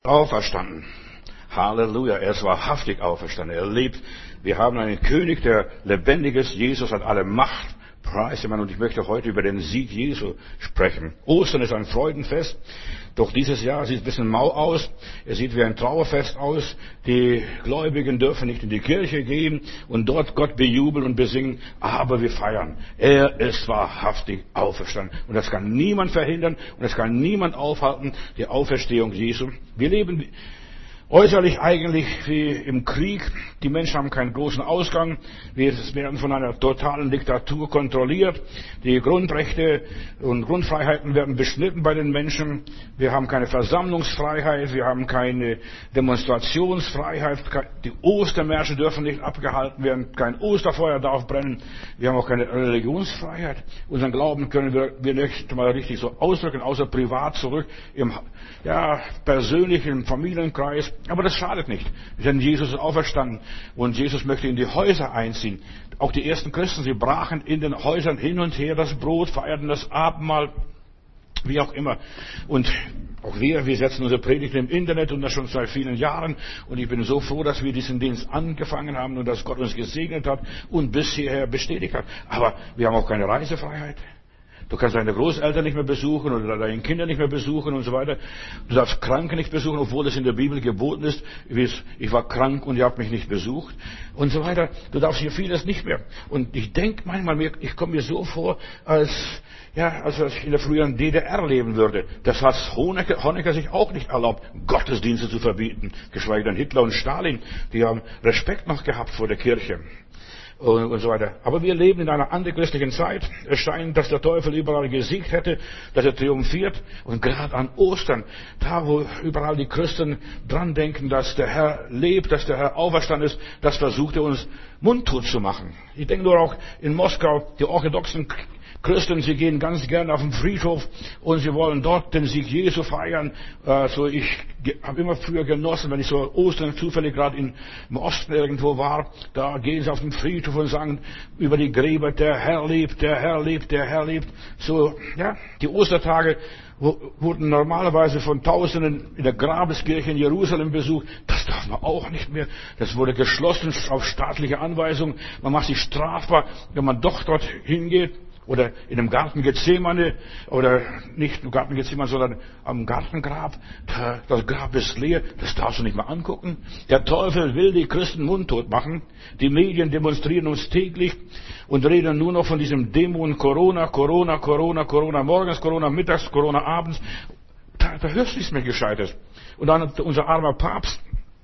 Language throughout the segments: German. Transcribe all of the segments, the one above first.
Auferstanden. Halleluja, er ist wahrhaftig auferstanden. Er lebt. Wir haben einen König, der lebendig ist. Jesus hat alle Macht. Preis ihm. Und ich möchte heute über den Sieg Jesu sprechen. Ostern ist ein Freudenfest. Doch dieses Jahr sieht es ein bisschen mau aus. Es sieht wie ein Trauerfest aus. Die Gläubigen dürfen nicht in die Kirche gehen und dort Gott bejubeln und besingen. Aber wir feiern. Er ist wahrhaftig auferstanden. Und das kann niemand verhindern und das kann niemand aufhalten, die Auferstehung Jesu. Wir leben äußerlich eigentlich wie im Krieg. Die Menschen haben keinen großen Ausgang. Wir werden von einer totalen Diktatur kontrolliert. Die Grundrechte und Grundfreiheiten werden beschnitten bei den Menschen. Wir haben keine Versammlungsfreiheit. Wir haben keine Demonstrationsfreiheit. Die Ostermärsche dürfen nicht abgehalten werden. Kein Osterfeuer darf brennen. Wir haben auch keine Religionsfreiheit. Unseren Glauben können wir nicht mal richtig so ausdrücken, außer privat zurück im persönlichen Familienkreis. Aber das schadet nicht, denn Jesus ist auferstanden und Jesus möchte in die Häuser einziehen. Auch die ersten Christen, sie brachen in den Häusern hin und her das Brot, feierten das Abendmahl, wie auch immer. Und auch wir setzen unsere Predigten im Internet und das schon seit vielen Jahren. Und ich bin so froh, dass wir diesen Dienst angefangen haben und dass Gott uns gesegnet hat und bis hierher bestätigt hat. Aber wir haben auch keine Reisefreiheit. Du kannst deine Großeltern nicht mehr besuchen oder deine Kinder nicht mehr besuchen und so weiter. Du darfst Kranke nicht besuchen, obwohl es in der Bibel geboten ist. Ich war krank und ihr habt mich nicht besucht und so weiter. Du darfst hier vieles nicht mehr. Und ich denke manchmal, ich komme mir so vor, als ich in der früheren DDR leben würde. Das hat Honecker sich auch nicht erlaubt, Gottesdienste zu verbieten. Geschweige denn Hitler und Stalin, die haben Respekt noch gehabt vor der Kirche. Und so weiter. Aber wir leben in einer antichristlichen Zeit. Es scheint, dass der Teufel überall gesiegt hätte, dass er triumphiert. Und gerade an Ostern, da wo überall die Christen dran denken, dass der Herr lebt, dass der Herr auferstanden ist, das versucht er uns mundtot zu machen. Ich denke nur auch in Moskau, die orthodoxen Christen, sie gehen ganz gerne auf den Friedhof und sie wollen dort den Sieg Jesu feiern. Ich habe immer früher genossen, wenn ich so Ostern zufällig gerade im Osten irgendwo war, da gehen sie auf den Friedhof und sagen über die Gräber, der Herr lebt, der Herr lebt, der Herr lebt. Die Ostertage wurden normalerweise von Tausenden in der Grabeskirche in Jerusalem besucht. Das darf man auch nicht mehr. Das wurde geschlossen auf staatliche Anweisung. Man macht sich strafbar, wenn man doch dort hingeht. Oder in einem Garten Gethsemane, oder nicht im Garten Gethsemane, sondern am Gartengrab. Das Grab ist leer, das darfst du nicht mehr angucken. Der Teufel will die Christen mundtot machen. Die Medien demonstrieren uns täglich und reden nur noch von diesem Dämon Corona, Corona, Corona, Corona morgens, Corona mittags, Corona abends. Da hörst du nichts mehr Gescheites. Und dann unser armer Papst,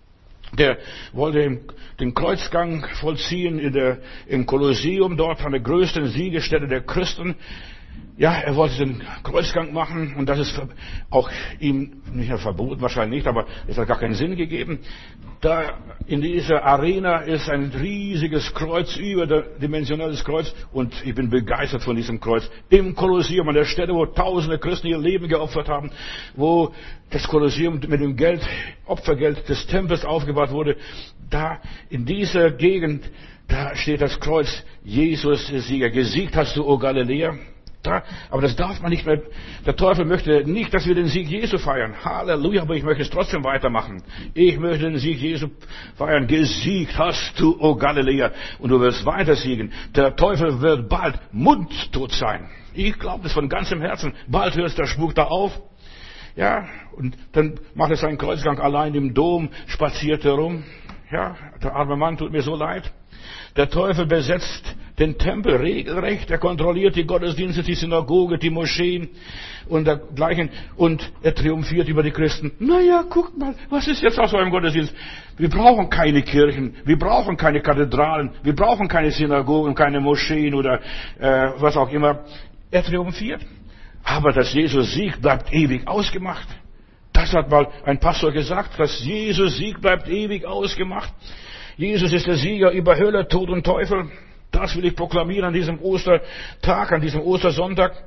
der wollte den Kreuzgang vollziehen im Kolosseum, dort an der größten Siegesstätte der Christen. Ja, er wollte den Kreuzgang machen und das ist auch ihm nicht verboten, wahrscheinlich nicht, aber es hat gar keinen Sinn gegeben. Da in dieser Arena ist ein riesiges Kreuz, überdimensionales Kreuz und ich bin begeistert von diesem Kreuz. Im Kolosseum, an der Stelle, wo tausende Christen ihr Leben geopfert haben, wo das Kolosseum mit dem Opfergeld des Tempels aufgebaut wurde, da in dieser Gegend, da steht das Kreuz, Jesus ist Sieger, gesiegt hast du, o Galiläa. Aber das darf man nicht mehr. Der Teufel möchte nicht, dass wir den Sieg Jesu feiern. Halleluja, aber ich möchte es trotzdem weitermachen. Ich möchte den Sieg Jesu feiern. Gesiegt hast du, o Galiläa. Und du wirst weiter siegen. Der Teufel wird bald mundtot sein. Ich glaube das von ganzem Herzen. Bald hört der Spuk da auf. Ja, und dann macht er seinen Kreuzgang allein im Dom, spaziert herum. Ja, der arme Mann tut mir so leid. Der Teufel besetzt den Tempel regelrecht. Er kontrolliert die Gottesdienste, die Synagoge, die Moscheen und dergleichen. Und er triumphiert über die Christen. Naja, guck mal, was ist jetzt aus eurem Gottesdienst? Wir brauchen keine Kirchen, wir brauchen keine Kathedralen, wir brauchen keine Synagogen, keine Moscheen oder was auch immer. Er triumphiert. Aber dass Jesus Sieg bleibt ewig ausgemacht. Das hat mal ein Pastor gesagt, dass Jesus Sieg bleibt ewig ausgemacht. Jesus ist der Sieger über Hölle, Tod und Teufel. Das will ich proklamieren an diesem Ostertag, an diesem Ostersonntag.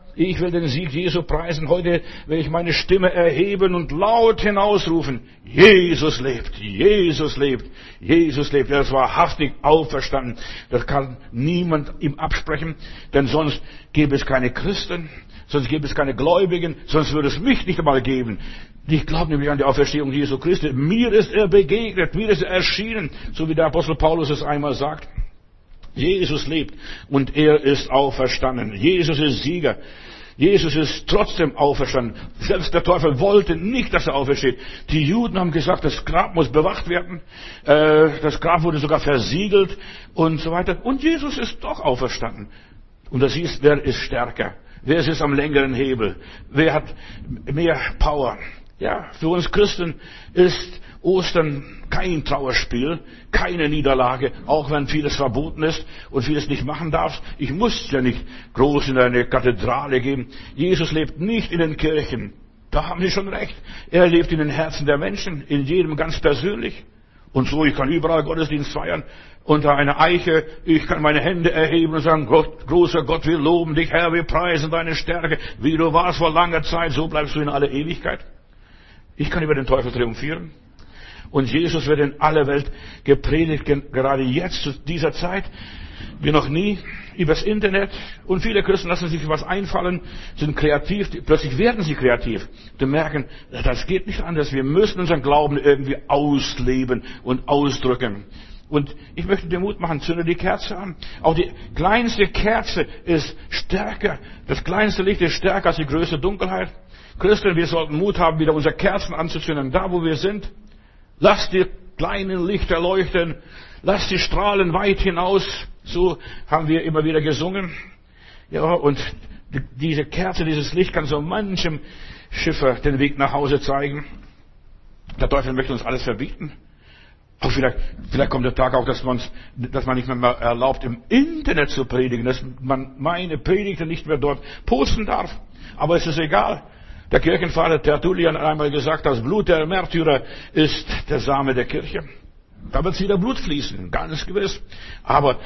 ich will den Sieg Jesu preisen. Heute will ich meine Stimme erheben und laut hinausrufen. Jesus lebt, Jesus lebt, Jesus lebt. Er ist wahrhaftig auferstanden. Das kann niemand ihm absprechen, denn sonst gäbe es keine Christen, sonst gäbe es keine Gläubigen, sonst würde es mich nicht einmal geben. Ich glaube nämlich an die Auferstehung Jesu Christi. Mir ist er begegnet, mir ist er erschienen, so wie der Apostel Paulus es einmal sagt. Jesus lebt und er ist auferstanden. Jesus ist Sieger. Jesus ist trotzdem auferstanden. Selbst der Teufel wollte nicht, dass er aufersteht. Die Juden haben gesagt, das Grab muss bewacht werden. Das Grab wurde sogar versiegelt und so weiter. Und Jesus ist doch auferstanden. Und das hieß, wer ist stärker? Wer ist jetzt am längeren Hebel? Wer hat mehr Power? Ja, für uns Christen ist Ostern kein Trauerspiel, keine Niederlage, auch wenn vieles verboten ist und vieles nicht machen darfst. Ich muss ja nicht groß in eine Kathedrale gehen. Jesus lebt nicht in den Kirchen. Da haben Sie schon recht. Er lebt in den Herzen der Menschen, in jedem ganz persönlich. Und so, ich kann überall Gottesdienst feiern, unter einer Eiche, ich kann meine Hände erheben und sagen, Gott, großer Gott, wir loben dich, Herr, wir preisen deine Stärke, wie du warst vor langer Zeit, so bleibst du in aller Ewigkeit. Ich kann über den Teufel triumphieren. Und Jesus wird in aller Welt gepredigt, gerade jetzt, zu dieser Zeit, wie noch nie, übers Internet. Und viele Christen lassen sich was einfallen, sind kreativ, plötzlich werden sie kreativ. Die merken, das geht nicht anders, wir müssen unseren Glauben irgendwie ausleben und ausdrücken. Und ich möchte dir Mut machen, zünde die Kerze an. Auch die kleinste Kerze ist stärker, das kleinste Licht ist stärker als die größte Dunkelheit. Christen, wir sollten Mut haben, wieder unsere Kerzen anzuzünden, da wo wir sind. Lass die kleinen Lichter leuchten, lass die Strahlen weit hinaus. So haben wir immer wieder gesungen. Ja, und diese Kerze, dieses Licht kann so manchem Schiffer den Weg nach Hause zeigen. Der Teufel möchte uns alles verbieten. Auch vielleicht kommt der Tag auch, dass man nicht mehr erlaubt, im Internet zu predigen, dass man meine Predigten nicht mehr dort posten darf. Aber es ist egal. Der Kirchenvater Tertullian hat einmal gesagt, das Blut der Märtyrer ist der Same der Kirche. Da wird wieder Blut fließen, ganz gewiss. Aber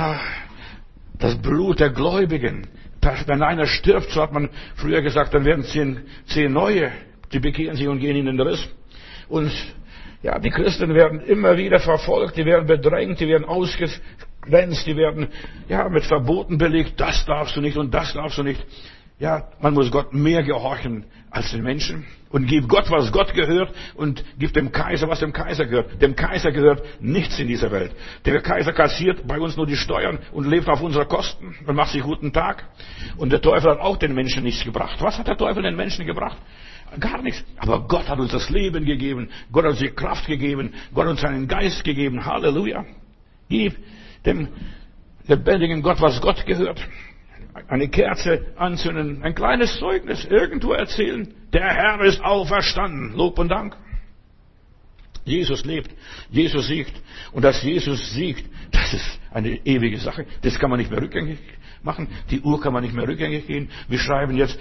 das Blut der Gläubigen, wenn einer stirbt, so hat man früher gesagt, dann werden 10 neue, die bekehren sich und gehen in den Riss. Und ja, die Christen werden immer wieder verfolgt, die werden bedrängt, die werden ausgegrenzt, die werden mit Verboten belegt, das darfst du nicht und das darfst du nicht. Ja, man muss Gott mehr gehorchen als den Menschen und gib Gott, was Gott gehört und gib dem Kaiser, was dem Kaiser gehört. Dem Kaiser gehört nichts in dieser Welt. Der Kaiser kassiert bei uns nur die Steuern und lebt auf unsere Kosten und macht sich guten Tag. Und der Teufel hat auch den Menschen nichts gebracht. Was hat der Teufel den Menschen gebracht? Gar nichts. Aber Gott hat uns das Leben gegeben. Gott hat uns die Kraft gegeben. Gott hat uns seinen Geist gegeben. Halleluja. Gib dem lebendigen Gott, was Gott gehört. Eine Kerze anzünden, ein kleines Zeugnis irgendwo erzählen. Der Herr ist auferstanden. Lob und Dank. Jesus lebt. Jesus siegt. Und dass Jesus siegt, das ist eine ewige Sache. Das kann man nicht mehr rückgängig machen. Die Uhr kann man nicht mehr rückgängig gehen. Wir schreiben jetzt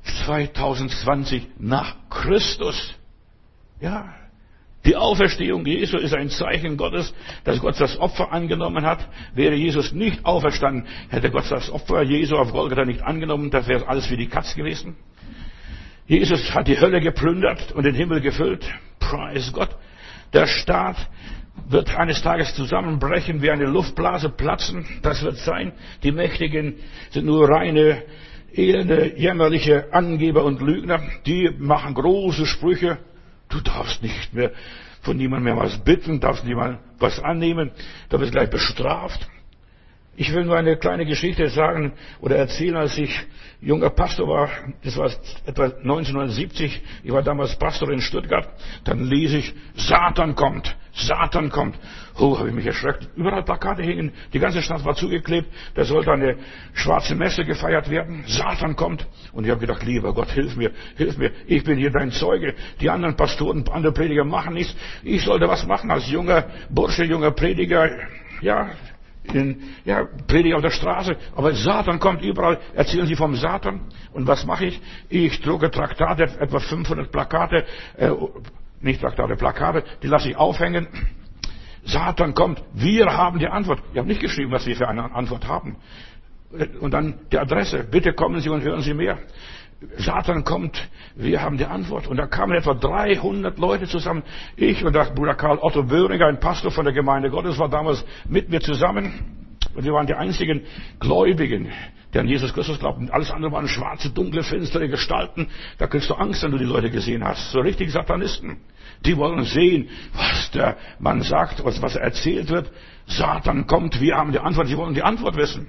2020 nach Christus. Ja. Die Auferstehung Jesu ist ein Zeichen Gottes, dass Gott das Opfer angenommen hat. Wäre Jesus nicht auferstanden, hätte Gott das Opfer Jesu auf Golgatha nicht angenommen, das wäre alles wie die Katz gewesen. Jesus hat die Hölle geplündert und den Himmel gefüllt. Preis Gott. Der Staat wird eines Tages zusammenbrechen, wie eine Luftblase platzen. Das wird sein. Die Mächtigen sind nur reine, elende, jämmerliche Angeber und Lügner. Die machen große Sprüche. Du darfst nicht mehr von niemandem mehr was bitten, darfst niemand was annehmen, da wirst du gleich bestraft. Ich will nur eine kleine Geschichte sagen oder erzählen, als ich junger Pastor war, das war etwa 1970, ich war damals Pastor in Stuttgart, dann lese ich, Satan kommt, Satan kommt. Oh, habe ich mich erschreckt. Überall Plakate hingen, die ganze Stadt war zugeklebt, da sollte eine schwarze Messe gefeiert werden, Satan kommt. Und ich habe gedacht, lieber Gott, hilf mir, ich bin hier dein Zeuge, die anderen Pastoren, andere Prediger machen nichts, ich sollte was machen als junger Bursche, junger Prediger, Prediger auf der Straße, aber Satan kommt überall, erzählen sie vom Satan. Und was mache ich? Ich drucke Traktate, etwa 500 Plakate, Plakate, die lasse ich aufhängen. Satan kommt, wir haben die Antwort. Ich habe nicht geschrieben, was wir für eine Antwort haben. Und dann die Adresse. Bitte kommen Sie und hören Sie mehr. Satan kommt, wir haben die Antwort. Und da kamen etwa 300 Leute zusammen. Ich und der Bruder Karl Otto Böhringer, ein Pastor von der Gemeinde Gottes, war damals mit mir zusammen. Und wir waren die einzigen Gläubigen, die an Jesus Christus glaubten. Alles andere waren schwarze, dunkle, finstere Gestalten. Da kriegst du Angst, wenn du die Leute gesehen hast. So richtig Satanisten. Die wollen sehen, was der Mann sagt, was erzählt wird. Satan kommt, wir haben die Antwort. Sie wollen die Antwort wissen.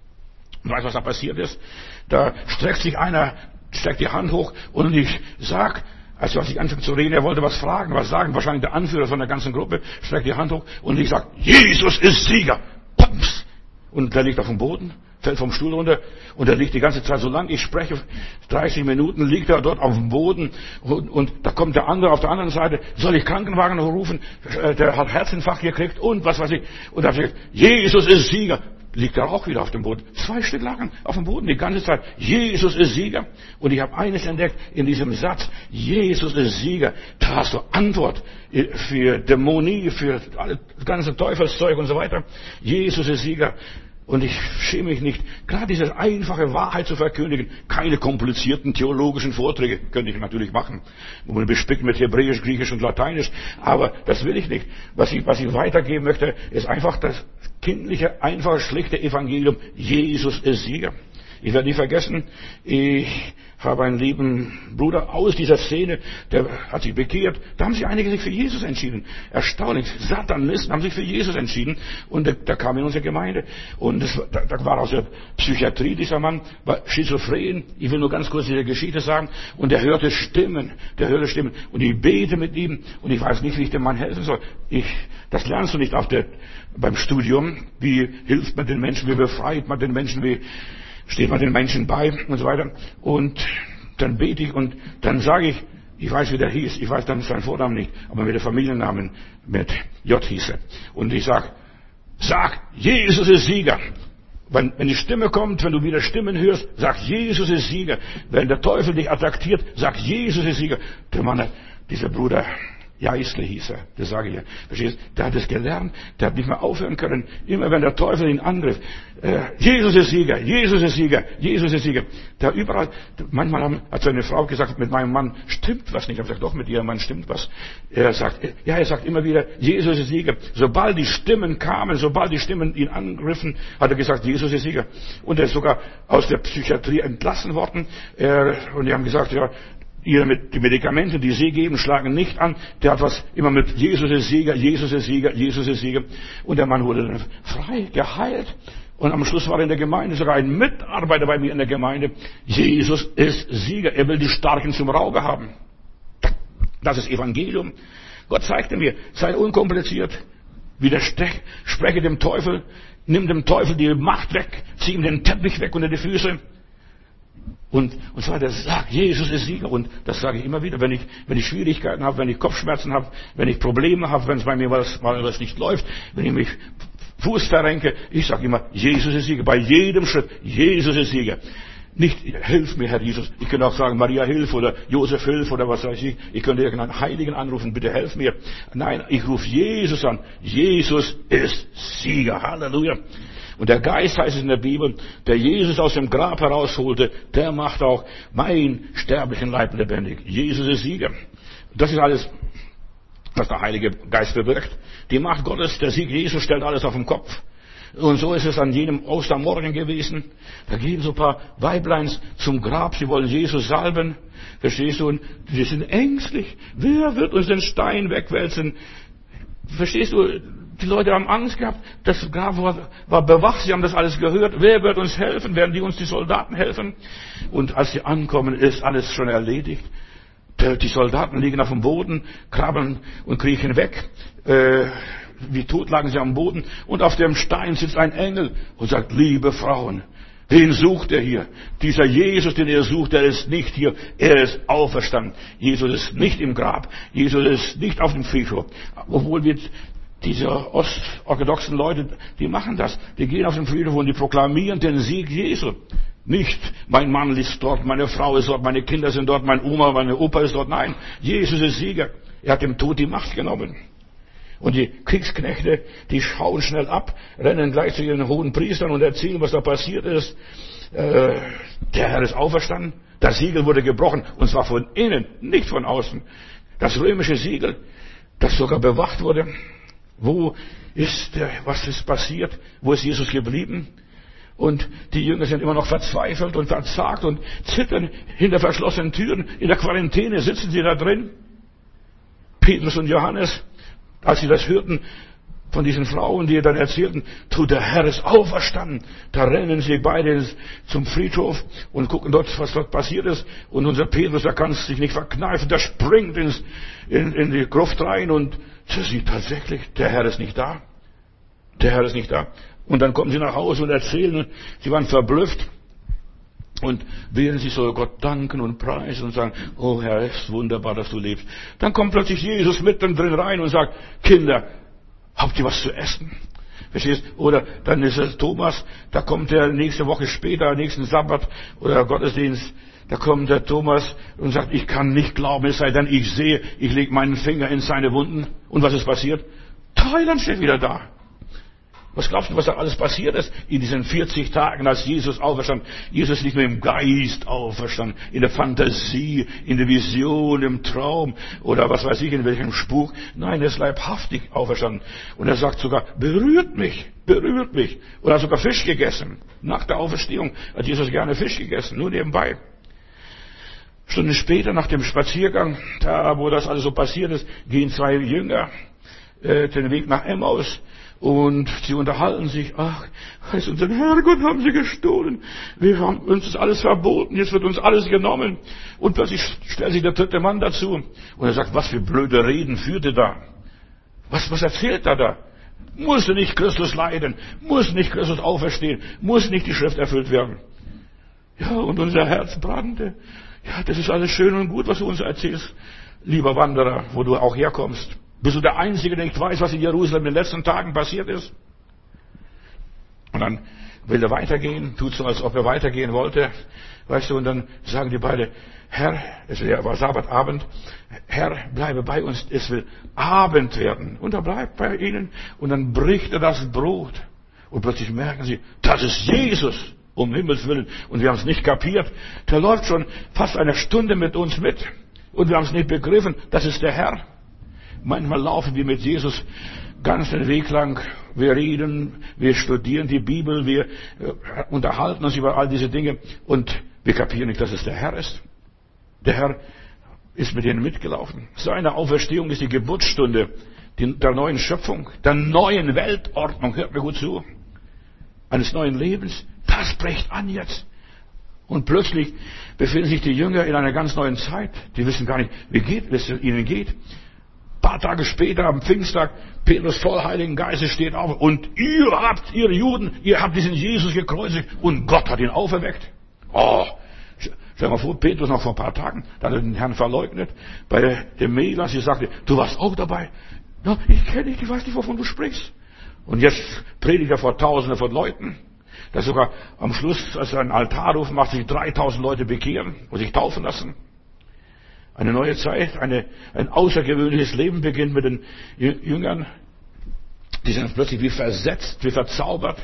Und weißt du, was da passiert ist? Da streckt sich einer, streckt die Hand hoch und ich sag, als ich anfing zu reden, er wollte was fragen, was sagen, wahrscheinlich der Anführer von der ganzen Gruppe, streckt die Hand hoch und ich sag, Jesus ist Sieger. Pumps! Und der liegt auf dem Boden, fällt vom Stuhl runter und er liegt die ganze Zeit, solange ich spreche, 30 Minuten liegt er dort auf dem Boden und da kommt der andere auf der anderen Seite, soll ich Krankenwagen rufen, der hat Herzinfarkt gekriegt und was weiß ich. Und da sagt, Jesus ist Sieger. Liegt er auch wieder auf dem Boden. 2 Stück lagen auf dem Boden die ganze Zeit. Jesus ist Sieger. Und ich habe eines entdeckt in diesem Satz. Jesus ist Sieger. Da hast du Antwort für Dämonie, für das ganze Teufelszeug und so weiter. Jesus ist Sieger. Und ich schäme mich nicht, gerade diese einfache Wahrheit zu verkündigen. Keine komplizierten theologischen Vorträge könnte ich natürlich machen. Und bespickt mit Hebräisch, Griechisch und Lateinisch. Aber das will ich nicht. Was ich weitergeben möchte, ist einfach das kindliche, einfache, schlichte Evangelium. Jesus ist Sieger. Ich werde nie vergessen, ich habe einen lieben Bruder aus dieser Szene, der hat sich bekehrt. Da haben sich einige sich für Jesus entschieden. Erstaunlich. Satanisten haben sich für Jesus entschieden. Und der kam in unsere Gemeinde. Und da war aus der Psychiatrie dieser Mann, war schizophren. Ich will nur ganz kurz diese Geschichte sagen. Und er hörte Stimmen. Und ich bete mit ihm. Und ich weiß nicht, wie ich dem Mann helfen soll. Das lernst du nicht beim Studium. Wie hilft man den Menschen? Wie befreit man den Menschen? Wie steht man den Menschen bei und so weiter. Und dann bete ich und dann sage ich weiß, wie der hieß, ich weiß dann seinen Vornamen nicht, aber mit dem Familiennamen mit J hieß er. Und ich sag, Jesus ist Sieger. Wenn die Stimme kommt, wenn du wieder Stimmen hörst, sag, Jesus ist Sieger. Wenn der Teufel dich attackiert, sag, Jesus ist Sieger. Der Mann, dieser Bruder, Jaisle hieß er, das sage ich ja. Verstehst? Der hat es gelernt, der hat nicht mehr aufhören können. Immer wenn der Teufel ihn angriff, Jesus ist Sieger, Jesus ist Sieger, Jesus ist Sieger. Da überall, manchmal hat seine Frau gesagt, mit meinem Mann stimmt was nicht. Ich habe gesagt, doch, mit ihrem Mann stimmt was. Er sagt immer wieder, Jesus ist Sieger. Sobald die Stimmen kamen, sobald die Stimmen ihn angriffen, hat er gesagt, Jesus ist Sieger. Und er ist sogar aus der Psychiatrie entlassen worden. Und die haben gesagt, ja, die Medikamente, die sie geben, schlagen nicht an. Der hat was immer mit Jesus ist Sieger, Jesus ist Sieger, Jesus ist Sieger. Und der Mann wurde dann frei, geheilt. Und am Schluss war er in der Gemeinde, sogar ein Mitarbeiter bei mir in der Gemeinde. Jesus ist Sieger. Er will die Starken zum Rauge haben. Das ist Evangelium. Gott zeigte mir, sei unkompliziert. Spreche dem Teufel, nimm dem Teufel die Macht weg, zieh ihm den Teppich weg unter die Füße. Und zwar, der sagt, Jesus ist Sieger. Und das sage ich immer wieder, wenn ich Schwierigkeiten habe, wenn ich Kopfschmerzen habe, wenn ich Probleme habe, wenn es bei mir was nicht läuft, wenn ich mich Fuß verrenke, ich sage immer, Jesus ist Sieger. Bei jedem Schritt, Jesus ist Sieger. Nicht, hilf mir, Herr Jesus. Ich könnte auch sagen, Maria, hilf oder Josef, hilf oder was weiß ich. Ich könnte irgendeinen Heiligen anrufen, bitte helf mir. Nein, ich rufe Jesus an. Jesus ist Sieger. Halleluja. Und der Geist heißt es in der Bibel, der Jesus aus dem Grab herausholte, der macht auch meinen sterblichen Leib lebendig. Jesus ist Sieger. Das ist alles, was der Heilige Geist bewirkt. Die Macht Gottes, der Sieg Jesus stellt alles auf den Kopf. Und so ist es an jedem Ostermorgen gewesen. Da gehen so ein paar Weibleins zum Grab, sie wollen Jesus salben. Verstehst du? Und die sind ängstlich. Wer wird uns den Stein wegwälzen? Verstehst du? Die Leute haben Angst gehabt. Das Grab war bewacht. Sie haben das alles gehört. Wer wird uns helfen? Werden die Soldaten helfen? Und als sie ankommen, ist alles schon erledigt. Die Soldaten liegen auf dem Boden, krabbeln und kriechen weg. Wie tot lagen sie am Boden. Und auf dem Stein sitzt ein Engel und sagt, liebe Frauen, wen sucht ihr hier? Dieser Jesus, den ihr sucht, der ist nicht hier. Er ist auferstanden. Jesus ist nicht im Grab. Jesus ist nicht auf dem Friedhof. Obwohl diese ostorthodoxen Leute, die machen das. Die gehen auf den Friedhof und die proklamieren den Sieg Jesu. Nicht, mein Mann ist dort, meine Frau ist dort, meine Kinder sind dort, meine Oma, meine Opa ist dort. Nein, Jesus ist Sieger. Er hat dem Tod die Macht genommen. Und die Kriegsknechte, die schauen schnell ab, rennen gleich zu ihren hohen Priestern und erzählen, was da passiert ist. Der Herr ist auferstanden. Das Siegel wurde gebrochen. Und zwar von innen, nicht von außen. Das römische Siegel, das sogar bewacht wurde. Was ist passiert? Wo ist Jesus geblieben? Und die Jünger sind immer noch verzweifelt und verzagt und zittern hinter verschlossenen Türen. In der Quarantäne sitzen sie da drin. Petrus und Johannes, als sie das hörten von diesen Frauen, die dann erzählten, der Herr ist auferstanden. Da rennen sie beide zum Friedhof und gucken dort, was dort passiert ist. Und unser Petrus, der kann es sich nicht verkneifen, der springt in die Gruft rein und sieht tatsächlich, der Herr ist nicht da. Der Herr ist nicht da. Und dann kommen sie nach Hause und erzählen, sie waren verblüfft. Und während sie so Gott danken und preisen und sagen, oh Herr, es ist wunderbar, dass du lebst. Dann kommt plötzlich Jesus mittendrin rein und sagt, Kinder, habt ihr was zu essen? Verstehst? Oder dann ist es Thomas, da kommt er nächste Woche später, nächsten Sabbat oder Gottesdienst, da kommt der Thomas und sagt, ich kann nicht glauben, es sei denn, ich sehe, ich lege meinen Finger in seine Wunden. Und was ist passiert? Thailand steht wieder da. Was glaubst du, was da alles passiert ist in diesen 40 Tagen, als Jesus auferstand? Jesus ist nicht nur im Geist auferstanden, in der Fantasie, in der Vision, im Traum oder was weiß ich, in welchem Spuk. Nein, er ist leibhaftig auferstanden. Und er sagt sogar, berührt mich. Und er hat sogar Fisch gegessen. Nach der Auferstehung hat Jesus gerne Fisch gegessen, nur nebenbei. Stunden später, nach dem Spaziergang, da wo das alles so passiert ist, gehen zwei Jünger den Weg nach Emmaus. Und sie unterhalten sich, ach, unseren Herrgott haben sie gestohlen. Wir haben uns das alles verboten, jetzt wird uns alles genommen. Und plötzlich stellt sich der dritte Mann dazu. Und er sagt, was für blöde Reden führt ihr da? Was erzählt er da? Muss nicht Christus leiden? Muss nicht Christus auferstehen? Muss nicht die Schrift erfüllt werden? Ja, und unser Herz brannte. Ja, das ist alles schön und gut, was du uns erzählst, lieber Wanderer, wo du auch herkommst. Bist du der Einzige, der nicht weiß, was in Jerusalem in den letzten Tagen passiert ist? Und dann will er weitergehen, tut so, als ob er weitergehen wollte. Weißt du, und dann sagen die beide, Herr, es war Sabbatabend, Herr, bleibe bei uns, es will Abend werden. Und er bleibt bei ihnen und dann bricht er das Brot. Und plötzlich merken sie, das ist Jesus, um Himmels Willen. Und wir haben es nicht kapiert. Der läuft schon fast eine Stunde mit uns mit. Und wir haben es nicht begriffen, das ist der Herr. Manchmal laufen wir mit Jesus ganz den Weg lang. Wir reden, wir studieren die Bibel, wir unterhalten uns über all diese Dinge und wir kapieren nicht, dass es der Herr ist. Der Herr ist mit ihnen mitgelaufen. Seine Auferstehung ist die Geburtsstunde der neuen Schöpfung, der neuen Weltordnung. Hört mir gut zu. Eines neuen Lebens. Das bricht an jetzt. Und plötzlich befinden sich die Jünger in einer ganz neuen Zeit. Die wissen gar nicht, wie es ihnen geht. Ein paar Tage später, am Pfingsttag, Petrus voll Heiligen Geistes steht auf und ihr Juden, ihr habt diesen Jesus gekreuzigt und Gott hat ihn auferweckt. Oh, stell mal vor, Petrus noch vor ein paar Tagen, da hat er den Herrn verleugnet. Bei dem Melas, sie sagte, du warst auch dabei. Ja, ich kenne dich, ich weiß nicht, wovon du sprichst. Und jetzt predigt er vor Tausenden von Leuten. Dass sogar am Schluss, als er einen Altar ruft, macht sich 3000 Leute bekehren und sich taufen lassen. Eine neue Zeit, ein außergewöhnliches Leben beginnt mit den Jüngern. Die sind plötzlich wie versetzt, wie verzaubert.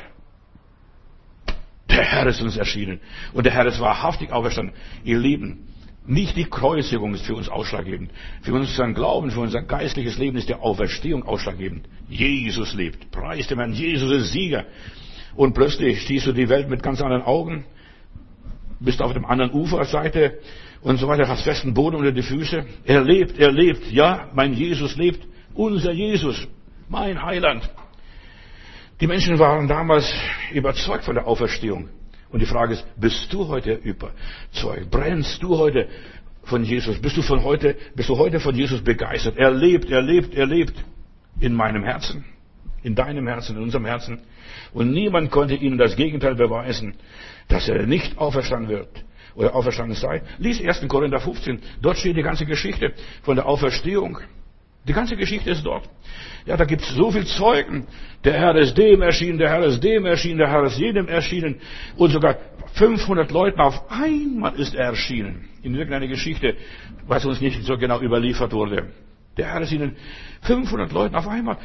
Der Herr ist uns erschienen. Und der Herr ist wahrhaftig auferstanden. Ihr Lieben, nicht die Kreuzigung ist für uns ausschlaggebend. Für unseren Glauben, für unser geistliches Leben ist die Auferstehung ausschlaggebend. Jesus lebt. Preis dem Herrn. Jesus ist Sieger. Und plötzlich siehst du die Welt mit ganz anderen Augen. Bist auf dem anderen Uferseite und so weiter, hast festen Boden unter die Füße. Er lebt. Ja, mein Jesus lebt. Unser Jesus, mein Heiland. Die Menschen waren damals überzeugt von der Auferstehung. Und die Frage ist, bist du heute überzeugt? Brennst du heute von Jesus? Bist du heute von Jesus begeistert? Er lebt. In meinem Herzen. In deinem Herzen, in unserem Herzen. Und niemand konnte ihnen das Gegenteil beweisen, dass er nicht auferstanden wird oder auferstanden sei. Lies 1. Korinther 15. Dort steht die ganze Geschichte von der Auferstehung. Die ganze Geschichte ist dort. Ja, da gibt es so viel Zeugen. Der Herr ist dem erschienen, der Herr ist dem erschienen, der Herr ist jedem erschienen. Und sogar 500 Leuten auf einmal ist er erschienen. In irgendeiner Geschichte, was uns nicht so genau überliefert wurde. Der Herr ist ihnen 500 Leuten auf einmal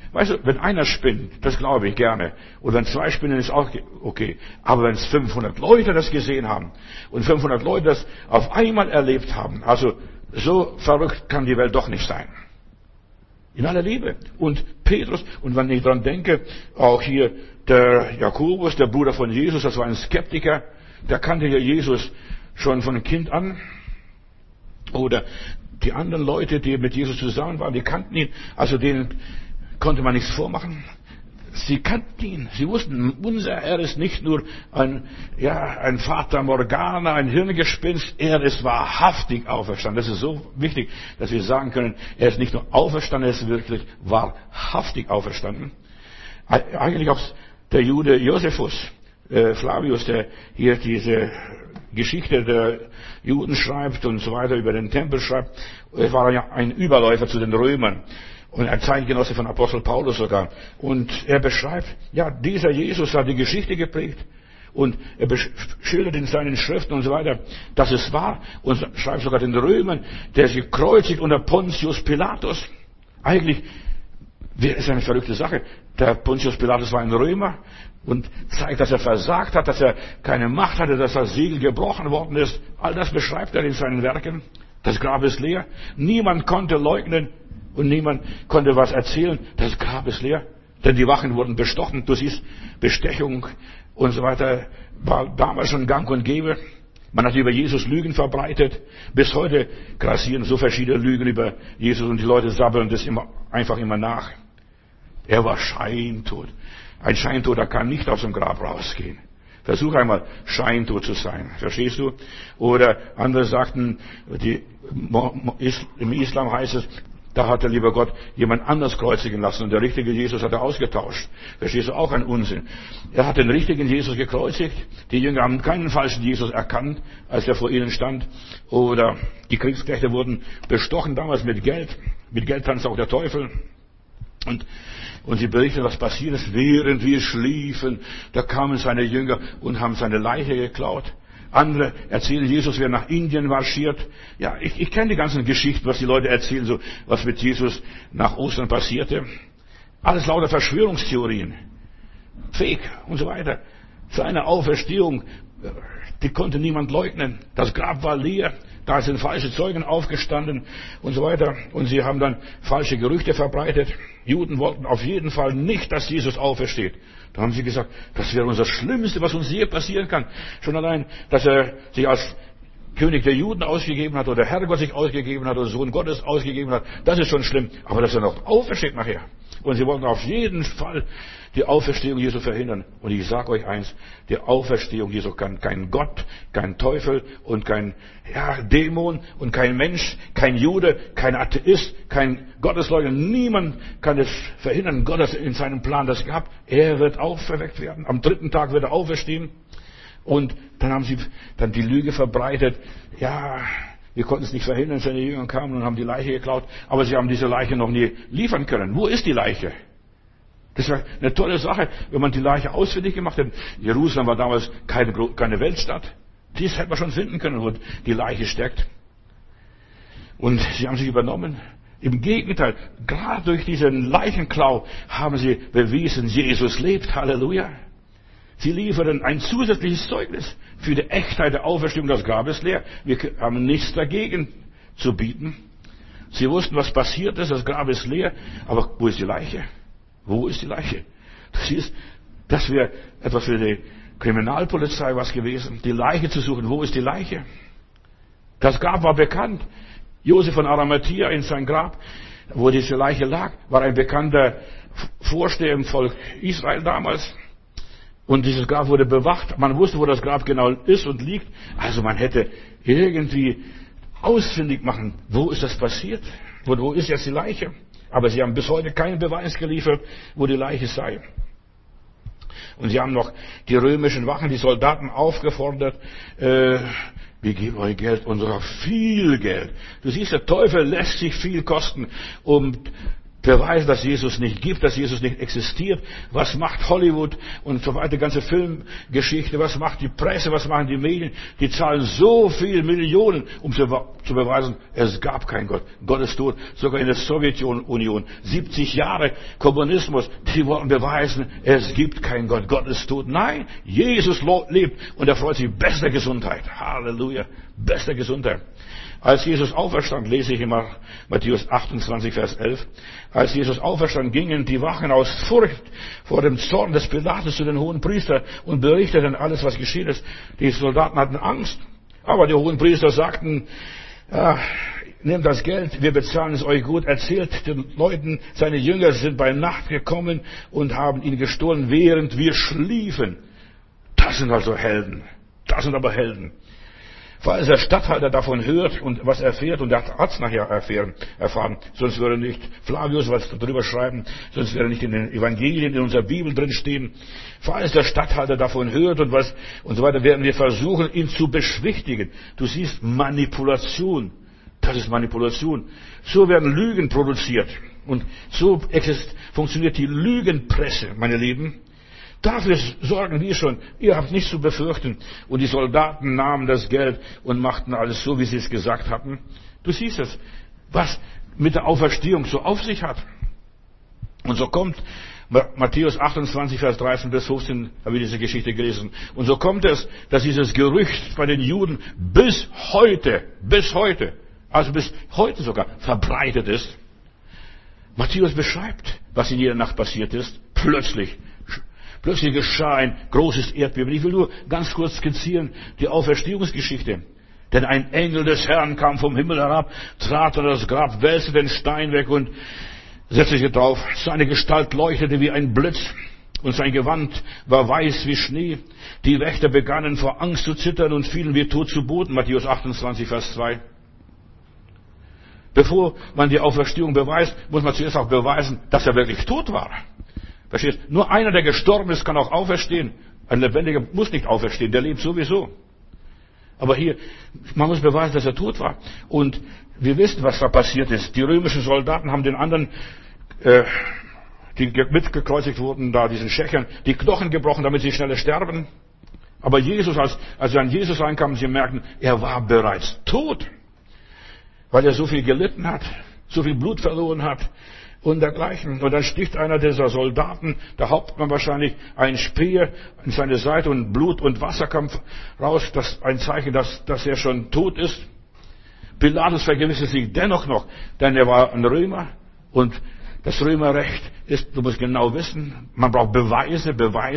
Weißt du, wenn einer spinnt, das glaube ich gerne. Und wenn 2 spinnen, ist auch okay. Aber wenn es 500 Leute das gesehen haben und 500 Leute das auf einmal erlebt haben, also so verrückt kann die Welt doch nicht sein. In aller Liebe. Und Petrus, und wenn ich dran denke, auch hier der Jakobus, der Bruder von Jesus, das war ein Skeptiker, der kannte ja Jesus schon von Kind an. Oder die anderen Leute, die mit Jesus zusammen waren, die kannten ihn, also denen konnte man nichts vormachen. Sie kannten ihn. Sie wussten, unser Herr ist nicht nur ein Fata Morgana, ein Hirngespinst. Er ist wahrhaftig auferstanden. Das ist so wichtig, dass wir sagen können, er ist nicht nur auferstanden, er ist wirklich wahrhaftig auferstanden. Eigentlich auch der Jude Josephus, Flavius, der hier diese Geschichte der Juden schreibt und so weiter, über den Tempel schreibt, er war ja ein Überläufer zu den Römern. Und ein Zeitgenosse von Apostel Paulus sogar. Und er beschreibt, ja, dieser Jesus hat die Geschichte geprägt. Und er schildert in seinen Schriften und so weiter, dass es war. Und schreibt sogar den Römern, der ist gekreuzigt unter Pontius Pilatus. Eigentlich ist eine verrückte Sache. Der Pontius Pilatus war ein Römer und zeigt, dass er versagt hat, dass er keine Macht hatte, dass das Siegel gebrochen worden ist. All das beschreibt er in seinen Werken. Das Grab ist leer. Niemand konnte leugnen. Und niemand konnte was erzählen. Das Grab ist leer. Denn die Wachen wurden bestochen. Du siehst, Bestechung und so weiter war damals schon gang und gäbe. Man hat über Jesus Lügen verbreitet. Bis heute grassieren so verschiedene Lügen über Jesus und die Leute sabbeln das einfach immer nach. Er war scheintot. Ein Scheintoter kann nicht aus dem Grab rausgehen. Versuch einmal, scheintot zu sein. Verstehst du? Oder andere sagten, im Islam heißt es, da hat der liebe Gott jemand anders kreuzigen lassen und der richtige Jesus hat er ausgetauscht. Verstehst du? Auch ein Unsinn. Er hat den richtigen Jesus gekreuzigt. Die Jünger haben keinen falschen Jesus erkannt, als er vor ihnen stand. Oder die Kriegsknechte wurden bestochen damals mit Geld. Mit Geld tanzt auch der Teufel. Und sie berichten, was passiert ist. Während wir schliefen, da kamen seine Jünger und haben seine Leiche geklaut. Andere erzählen, Jesus wäre nach Indien marschiert. Ja, ich kenne die ganzen Geschichten, was die Leute erzählen, so was mit Jesus nach Ostern passierte. Alles lauter Verschwörungstheorien. Fake und so weiter. Seine Auferstehung, die konnte niemand leugnen. Das Grab war leer. Da sind falsche Zeugen aufgestanden und so weiter. Und sie haben dann falsche Gerüchte verbreitet. Juden wollten auf jeden Fall nicht, dass Jesus aufersteht. Da haben sie gesagt, das wäre unser Schlimmste, was uns je passieren kann. Schon allein, dass er sich als König der Juden ausgegeben hat oder Herrgott sich ausgegeben hat oder Sohn Gottes ausgegeben hat, das ist schon schlimm. Aber dass er noch aufersteht nachher. Und sie wollten auf jeden Fall die Auferstehung Jesu verhindern. Und ich sage euch eins, die Auferstehung Jesu kann kein Gott, kein Teufel und kein Dämon und kein Mensch, kein Jude, kein Atheist, kein Gottesleugner, niemand kann es verhindern. Gott hat in seinem Plan das gehabt. Er wird auferweckt werden. Am 3. Tag wird er auferstehen. Und dann haben sie dann die Lüge verbreitet. Ja, wir konnten es nicht verhindern, seine Jünger kamen und haben die Leiche geklaut. Aber sie haben diese Leiche noch nie liefern können. Wo ist die Leiche? Das war eine tolle Sache, wenn man die Leiche ausfindig gemacht hat. Jerusalem war damals keine Weltstadt. Dies hätte man schon finden können, wo die Leiche steckt. Und sie haben sich übernommen. Im Gegenteil, gerade durch diesen Leichenklau haben sie bewiesen, Jesus lebt. Halleluja. Sie lieferten ein zusätzliches Zeugnis für die Echtheit der Auferstehung. Das Grab ist leer. Wir haben nichts dagegen zu bieten. Sie wussten, was passiert ist. Das Grab ist leer. Aber wo ist die Leiche? Wo ist die Leiche? Das wäre etwas für die Kriminalpolizei was gewesen, die Leiche zu suchen. Wo ist die Leiche? Das Grab war bekannt. Josef von Arimathea in sein Grab, wo diese Leiche lag, war ein bekannter Vorsteher im Volk Israel damals. Und dieses Grab wurde bewacht. Man wusste, wo das Grab genau ist und liegt. Also man hätte irgendwie ausfindig machen, wo ist das passiert? Wo ist jetzt die Leiche? Aber sie haben bis heute keinen Beweis geliefert, wo die Leiche sei. Und sie haben noch die römischen Wachen, die Soldaten aufgefordert, wir geben euch Geld, und sogar viel Geld. Du siehst, der Teufel lässt sich viel kosten, um beweisen, dass Jesus nicht gibt, dass Jesus nicht existiert. Was macht Hollywood und so weiter, die ganze Filmgeschichte, was macht die Presse, was machen die Medien? Die zahlen so viel Millionen, um zu beweisen, es gab keinen Gott. Gott ist tot. Sogar in der Sowjetunion, 70 Jahre Kommunismus, die wollten beweisen, es gibt keinen Gott. Gott ist tot. Nein, Jesus lebt und er freut sich bester Gesundheit. Halleluja, bester Gesundheit. Als Jesus auferstand, lese ich immer Matthäus 28, Vers 11, als Jesus auferstand, gingen die Wachen aus Furcht vor dem Zorn des Pilatus zu den hohen Priestern und berichteten alles, was geschehen ist. Die Soldaten hatten Angst, aber die hohen Priester sagten, ja, nehmt das Geld, wir bezahlen es euch gut, erzählt den Leuten, seine Jünger sind bei Nacht gekommen und haben ihn gestohlen, während wir schliefen. Das sind also Helden. Das sind aber Helden. Falls der Statthalter davon hört und was erfährt, und er hat es nachher erfahren, sonst würde nicht Flavius was darüber schreiben, sonst wäre nicht in den Evangelien, in unserer Bibel drin stehen. Falls der Statthalter davon hört und was und so weiter, werden wir versuchen, ihn zu beschwichtigen. Du siehst, Manipulation. Das ist Manipulation. So werden Lügen produziert. Und so funktioniert die Lügenpresse, meine Lieben. Dafür sorgen wir schon. Ihr habt nichts zu befürchten. Und die Soldaten nahmen das Geld und machten alles so, wie sie es gesagt hatten. Du siehst es, was mit der Auferstehung so auf sich hat. Und so kommt Matthäus 28, Vers 13 bis 15, habe ich diese Geschichte gelesen. Und so kommt es, dass dieses Gerücht bei den Juden bis heute, also bis heute sogar verbreitet ist. Matthäus beschreibt, was in jeder Nacht passiert ist. Plötzlich geschah ein großes Erdbeben. Ich will nur ganz kurz skizzieren die Auferstehungsgeschichte. Denn ein Engel des Herrn kam vom Himmel herab, trat an das Grab, wälzte den Stein weg und setzte sich drauf. Seine Gestalt leuchtete wie ein Blitz und sein Gewand war weiß wie Schnee. Die Wächter begannen vor Angst zu zittern und fielen wie tot zu Boden. Matthäus 28, Vers 2. Bevor man die Auferstehung beweist, muss man zuerst auch beweisen, dass er wirklich tot war. Verstehst? Nur einer, der gestorben ist, kann auch auferstehen. Ein Lebendiger muss nicht auferstehen, der lebt sowieso. Aber hier, man muss beweisen, dass er tot war. Und wir wissen, was da passiert ist. Die römischen Soldaten haben den anderen, die mitgekreuzigt wurden, da diesen Schächern, die Knochen gebrochen, damit sie schneller sterben. Aber Jesus, als sie an Jesus reinkamen, sie merkten, er war bereits tot. Weil er so viel gelitten hat, so viel Blut verloren hat. Und dergleichen. Und dann sticht einer dieser Soldaten, der Hauptmann wahrscheinlich, einen Speer in seine Seite und Blut und Wasser kam raus. Das ist ein Zeichen, dass er schon tot ist. Pilatus vergewissert sich dennoch noch, denn er war ein Römer. Und das Römerrecht ist, du musst genau wissen, man braucht Beweise.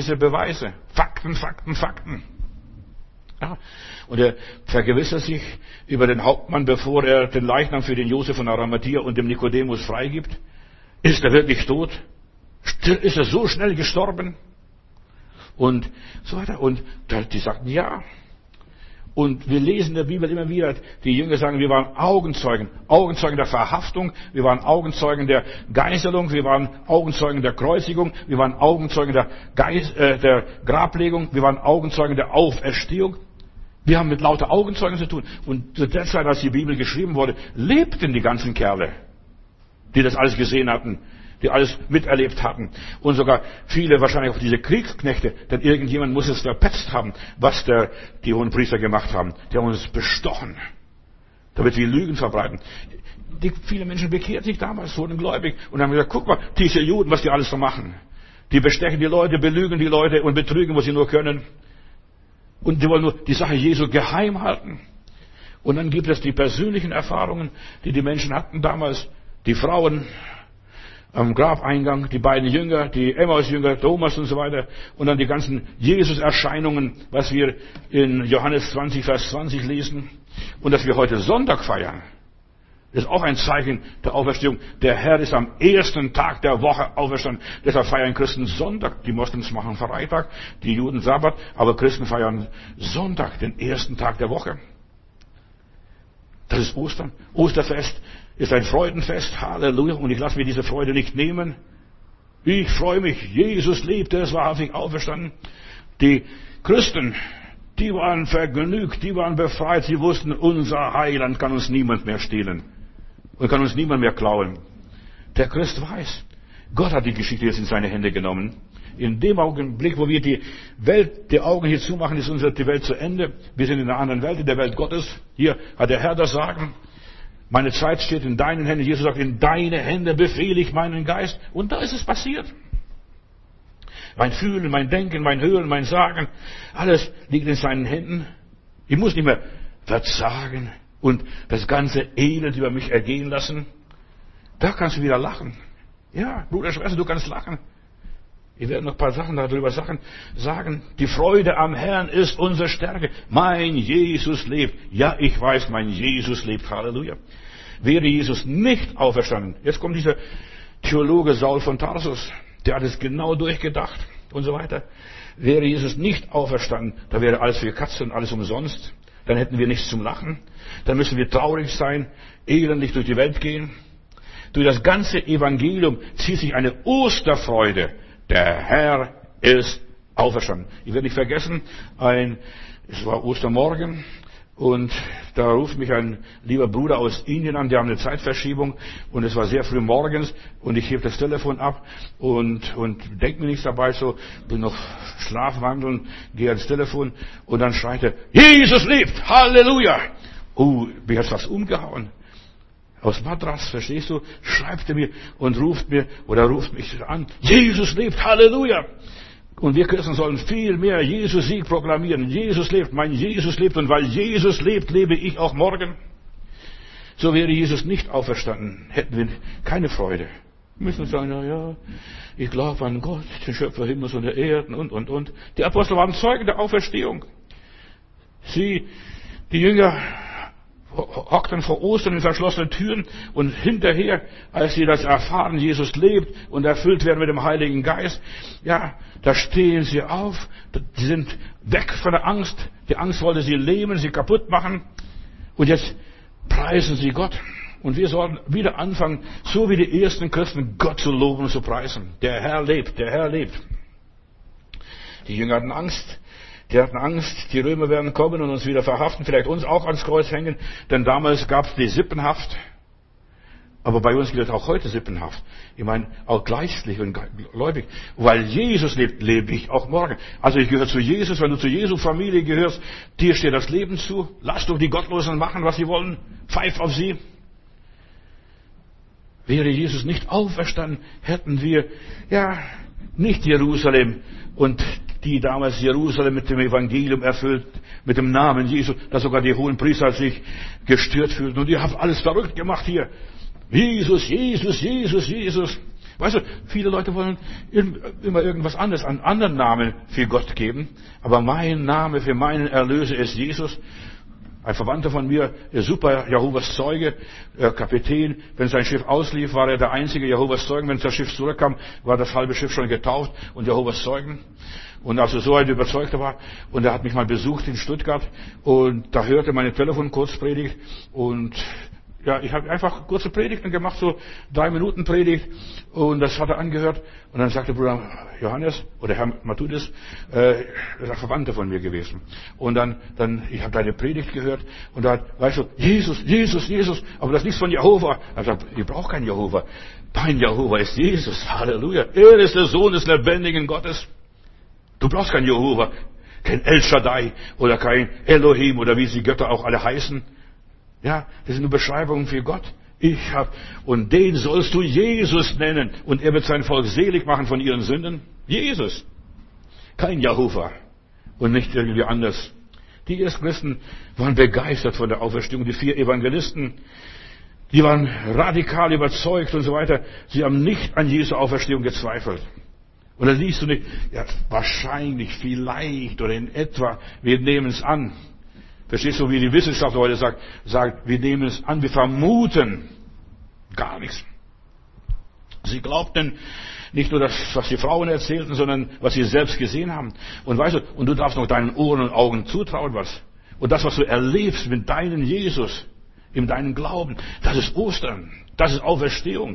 Fakten. Ja. Und er vergewissert sich über den Hauptmann, bevor er den Leichnam für den Josef von Arimathea und dem Nikodemus freigibt. Ist er wirklich tot? Ist er so schnell gestorben? Und so weiter. Und die sagten ja. Und wir lesen in der Bibel immer wieder, die Jünger sagen, wir waren Augenzeugen der Verhaftung, wir waren Augenzeugen der Geißelung, wir waren Augenzeugen der Kreuzigung, wir waren Augenzeugen der Grablegung, wir waren Augenzeugen der Auferstehung. Wir haben mit lauter Augenzeugen zu tun. Und zu der Zeit, als die Bibel geschrieben wurde, lebten die ganzen Kerle, die das alles gesehen hatten, die alles miterlebt hatten. Und sogar viele wahrscheinlich auch diese Kriegsknechte, denn irgendjemand muss es verpetzt haben, was die hohen Priester gemacht haben. Die haben uns bestochen, damit wir Lügen verbreiten. Viele Menschen bekehrten sich damals, wurden gläubig und haben gesagt, guck mal, diese Juden, was die alles so machen. Die bestechen die Leute, belügen die Leute und betrügen, was sie nur können. Und die wollen nur die Sache Jesu geheim halten. Und dann gibt es die persönlichen Erfahrungen, die Menschen hatten damals. Die Frauen am Grabeingang, die beiden Jünger, die Emmaus-Jünger, Thomas und so weiter. Und dann die ganzen Jesus-Erscheinungen, was wir in Johannes 20, Vers 20 lesen. Und dass wir heute Sonntag feiern, ist auch ein Zeichen der Auferstehung. Der Herr ist am ersten Tag der Woche auferstanden. Deshalb feiern Christen Sonntag. Die Moslems machen Freitag, die Juden Sabbat, aber Christen feiern Sonntag, den ersten Tag der Woche. Das ist Ostern. Osterfest ist ein Freudenfest. Halleluja. Und ich lasse mir diese Freude nicht nehmen. Ich freue mich. Jesus lebte, es war wahrhaftig auferstanden. Die Christen, die waren vergnügt, die waren befreit. Sie wussten, unser Heiland kann uns niemand mehr stehlen. Und kann uns niemand mehr klauen. Der Christ weiß, Gott hat die Geschichte jetzt in seine Hände genommen. In dem Augenblick, wo wir die Augen hier zumachen, ist die Welt zu Ende. Wir sind in einer anderen Welt, in der Welt Gottes. Hier hat der Herr das Sagen. Meine Zeit steht in deinen Händen. Jesus sagt, in deine Hände befehle ich meinen Geist. Und da ist es passiert. Mein Fühlen, mein Denken, mein Hören, mein Sagen, alles liegt in seinen Händen. Ich muss nicht mehr verzagen und das ganze Elend über mich ergehen lassen. Da kannst du wieder lachen. Ja, Bruder, Schwester, du kannst lachen. Ich werde noch ein paar Sachen darüber sagen. Die Freude am Herrn ist unsere Stärke. Mein Jesus lebt. Ja, ich weiß, mein Jesus lebt. Halleluja. Wäre Jesus nicht auferstanden, jetzt kommt dieser Theologe Saul von Tarsus, der hat es genau durchgedacht und so weiter. Wäre Jesus nicht auferstanden, da wäre alles für Katze und alles umsonst. Dann hätten wir nichts zum Lachen. Dann müssen wir traurig sein, elendlich durch die Welt gehen. Durch das ganze Evangelium zieht sich eine Osterfreude. Der Herr ist auferstanden. Ich werde nicht vergessen, es war Ostermorgen und da ruft mich ein lieber Bruder aus Indien an, die haben eine Zeitverschiebung und es war sehr früh morgens und ich hebe das Telefon ab und denke mir nichts dabei, so bin noch schlafwandeln, gehe ans Telefon und dann schreit er, Jesus lebt, Halleluja! Mich hat's fast umgehauen. Aus Madras, verstehst du, schreibt er mir und ruft mich an, Jesus lebt, Halleluja! Und wir Christen sollen viel mehr Jesus Sieg proklamieren. Jesus lebt, mein Jesus lebt und weil Jesus lebt, lebe ich auch morgen. So wäre Jesus nicht auferstanden, hätten wir keine Freude. Wir müssen sagen, ja, ich glaube an Gott, den Schöpfer Himmels und der Erden und. Die Apostel waren Zeugen der Auferstehung. Die Jünger hockten vor Ostern in verschlossenen Türen und hinterher, als sie das erfahren, Jesus lebt und erfüllt werden mit dem Heiligen Geist, ja, da stehen sie auf, sie sind weg von der Angst, die Angst wollte sie lähmen, sie kaputt machen und jetzt preisen sie Gott. Und wir sollten wieder anfangen, so wie die ersten Christen, Gott zu loben und zu preisen. Der Herr lebt, der Herr lebt. Die Jünger hatten Angst. Die hatten Angst, die Römer werden kommen und uns wieder verhaften, vielleicht uns auch ans Kreuz hängen, denn damals gab es die Sippenhaft. Aber bei uns gilt auch heute Sippenhaft. Ich meine, auch geistlich und gläubig. Weil Jesus lebt, lebe ich auch morgen. Also ich gehöre zu Jesus, wenn du zu Jesu Familie gehörst, dir steht das Leben zu. Lass doch die Gottlosen machen, was sie wollen. Pfeif auf sie. Wäre Jesus nicht auferstanden, hätten wir, nicht Jerusalem und die damals Jerusalem mit dem Evangelium erfüllt, mit dem Namen Jesu, dass sogar die hohen Priester sich gestört fühlten. Und ihr habt alles verrückt gemacht hier. Jesus, Jesus, Jesus, Jesus. Weißt du, viele Leute wollen immer irgendwas anderes, einen anderen Namen für Gott geben. Aber mein Name für meinen Erlöser ist Jesus. Ein Verwandter von mir, der super Jehovas Zeuge, Kapitän, wenn sein Schiff auslief, war er der einzige Jehovas Zeugen. Wenn das Schiff zurückkam, war das halbe Schiff schon getauft und Jehovas Zeugen. Und also so ein Überzeugter war, und er hat mich mal besucht in Stuttgart und da hörte meine Telefonkurzpredigt und ich habe einfach kurze Predigten gemacht, so 3 Minuten Predigt und das hat er angehört und dann sagte Bruder Johannes oder Herr Matthäus, er ist ein Verwandter von mir gewesen und dann ich habe deine Predigt gehört und da weißt du, Jesus, Jesus, Jesus, aber das ist nichts von Jehova. Er sagt, ich brauche keinen Jehova, dein Jehova ist Jesus, Halleluja, er ist der Sohn des lebendigen Gottes. Du brauchst kein Jehova, kein El Shaddai oder kein Elohim oder wie sie Götter auch alle heißen. Ja, das sind nur Beschreibungen für Gott. Und den sollst du Jesus nennen. Und er wird sein Volk selig machen von ihren Sünden. Jesus. Kein Jehova. Und nicht irgendwie anders. Die Erstchristen waren begeistert von der Auferstehung. Die 4 Evangelisten, die waren radikal überzeugt und so weiter. Sie haben nicht an Jesu Auferstehung gezweifelt. Und dann liest du nicht, wahrscheinlich, vielleicht oder in etwa, wir nehmen es an. Verstehst du, wie die Wissenschaft heute sagt, wir nehmen es an, wir vermuten gar nichts. Sie glaubten nicht nur das, was die Frauen erzählten, sondern was sie selbst gesehen haben. Und weißt du, und du darfst noch deinen Ohren und Augen zutrauen, was. Und das, was du erlebst mit deinem Jesus, in deinem Glauben, das ist Ostern, das ist Auferstehung.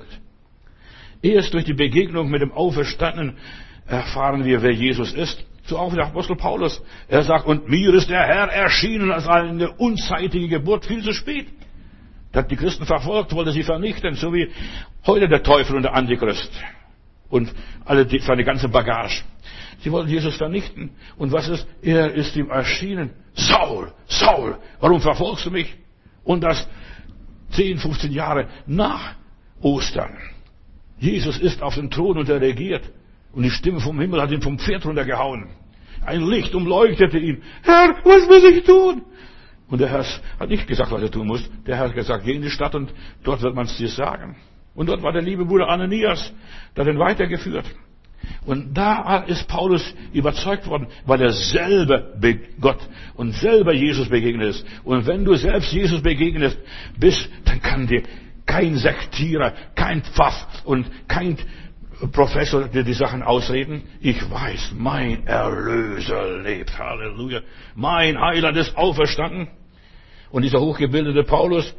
Erst durch die Begegnung mit dem Auferstandenen erfahren wir, wer Jesus ist. So auch der Apostel Paulus. Er sagt, und mir ist der Herr erschienen als eine unzeitige Geburt, viel zu spät. Der hat die Christen verfolgt, wollte sie vernichten, so wie heute der Teufel und der Antichrist. Und seine ganze Bagage. Sie wollten Jesus vernichten. Und was ist? Er ist ihm erschienen. Saul, Saul, warum verfolgst du mich? Und das 10, 15 Jahre nach Ostern. Jesus ist auf dem Thron und er regiert. Und die Stimme vom Himmel hat ihn vom Pferd runtergehauen. Ein Licht umleuchtete ihn. Herr, was muss ich tun? Und der Herr hat nicht gesagt, was er tun muss. Der Herr hat gesagt, geh in die Stadt und dort wird man es dir sagen. Und dort war der liebe Bruder Ananias, der hat ihn weitergeführt. Und da ist Paulus überzeugt worden, weil er selber Gott und selber Jesus begegnet ist. Und wenn du selbst Jesus begegnet bist, dann kann dir kein Sektierer, kein Pfaff und kein Professor dir die Sachen ausreden. Ich weiß, mein Erlöser lebt. Halleluja. Mein Heiland ist auferstanden. Und dieser hochgebildete Paulus,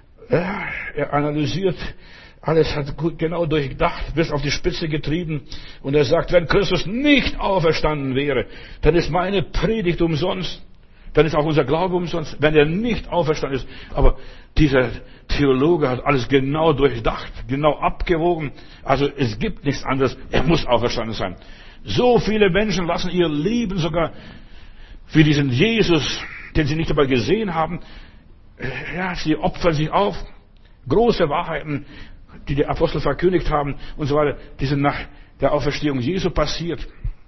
er analysiert alles, hat genau durchdacht, bis auf die Spitze getrieben. Und er sagt, wenn Christus nicht auferstanden wäre, dann ist meine Predigt umsonst. Dann ist auch unser Glaube umsonst, wenn er nicht auferstanden ist. Aber dieser Theologe hat alles genau durchdacht, genau abgewogen. Also es gibt nichts anderes. Er muss auferstanden sein. So viele Menschen lassen ihr Leben sogar für diesen Jesus, den sie nicht einmal gesehen haben. Ja, sie opfern sich auf. Große Wahrheiten, die die Apostel verkündigt haben und so weiter, die sind nach der Auferstehung Jesu passiert.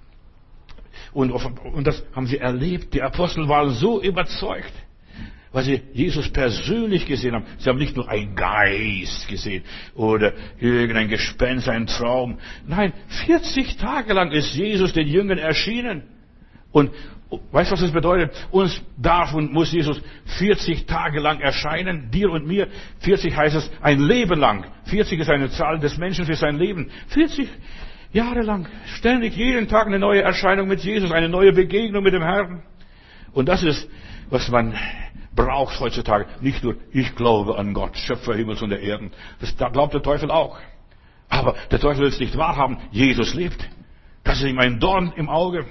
Und das haben sie erlebt. Die Apostel waren so überzeugt, weil sie Jesus persönlich gesehen haben. Sie haben nicht nur einen Geist gesehen oder irgendein Gespenst, einen Traum. Nein, 40 Tage lang ist Jesus den Jüngern erschienen. Und weißt du, was das bedeutet? Uns darf und muss Jesus 40 Tage lang erscheinen, dir und mir. 40 heißt es ein Leben lang. 40 ist eine Zahl des Menschen für sein Leben. 40 Jahre lang, ständig, jeden Tag eine neue Erscheinung mit Jesus, eine neue Begegnung mit dem Herrn. Und das ist, was man braucht heutzutage. Nicht nur, ich glaube an Gott, Schöpfer Himmels und der Erden. Das glaubt der Teufel auch. Aber der Teufel will es nicht wahrhaben. Jesus lebt. Das ist ihm ein Dorn im Auge.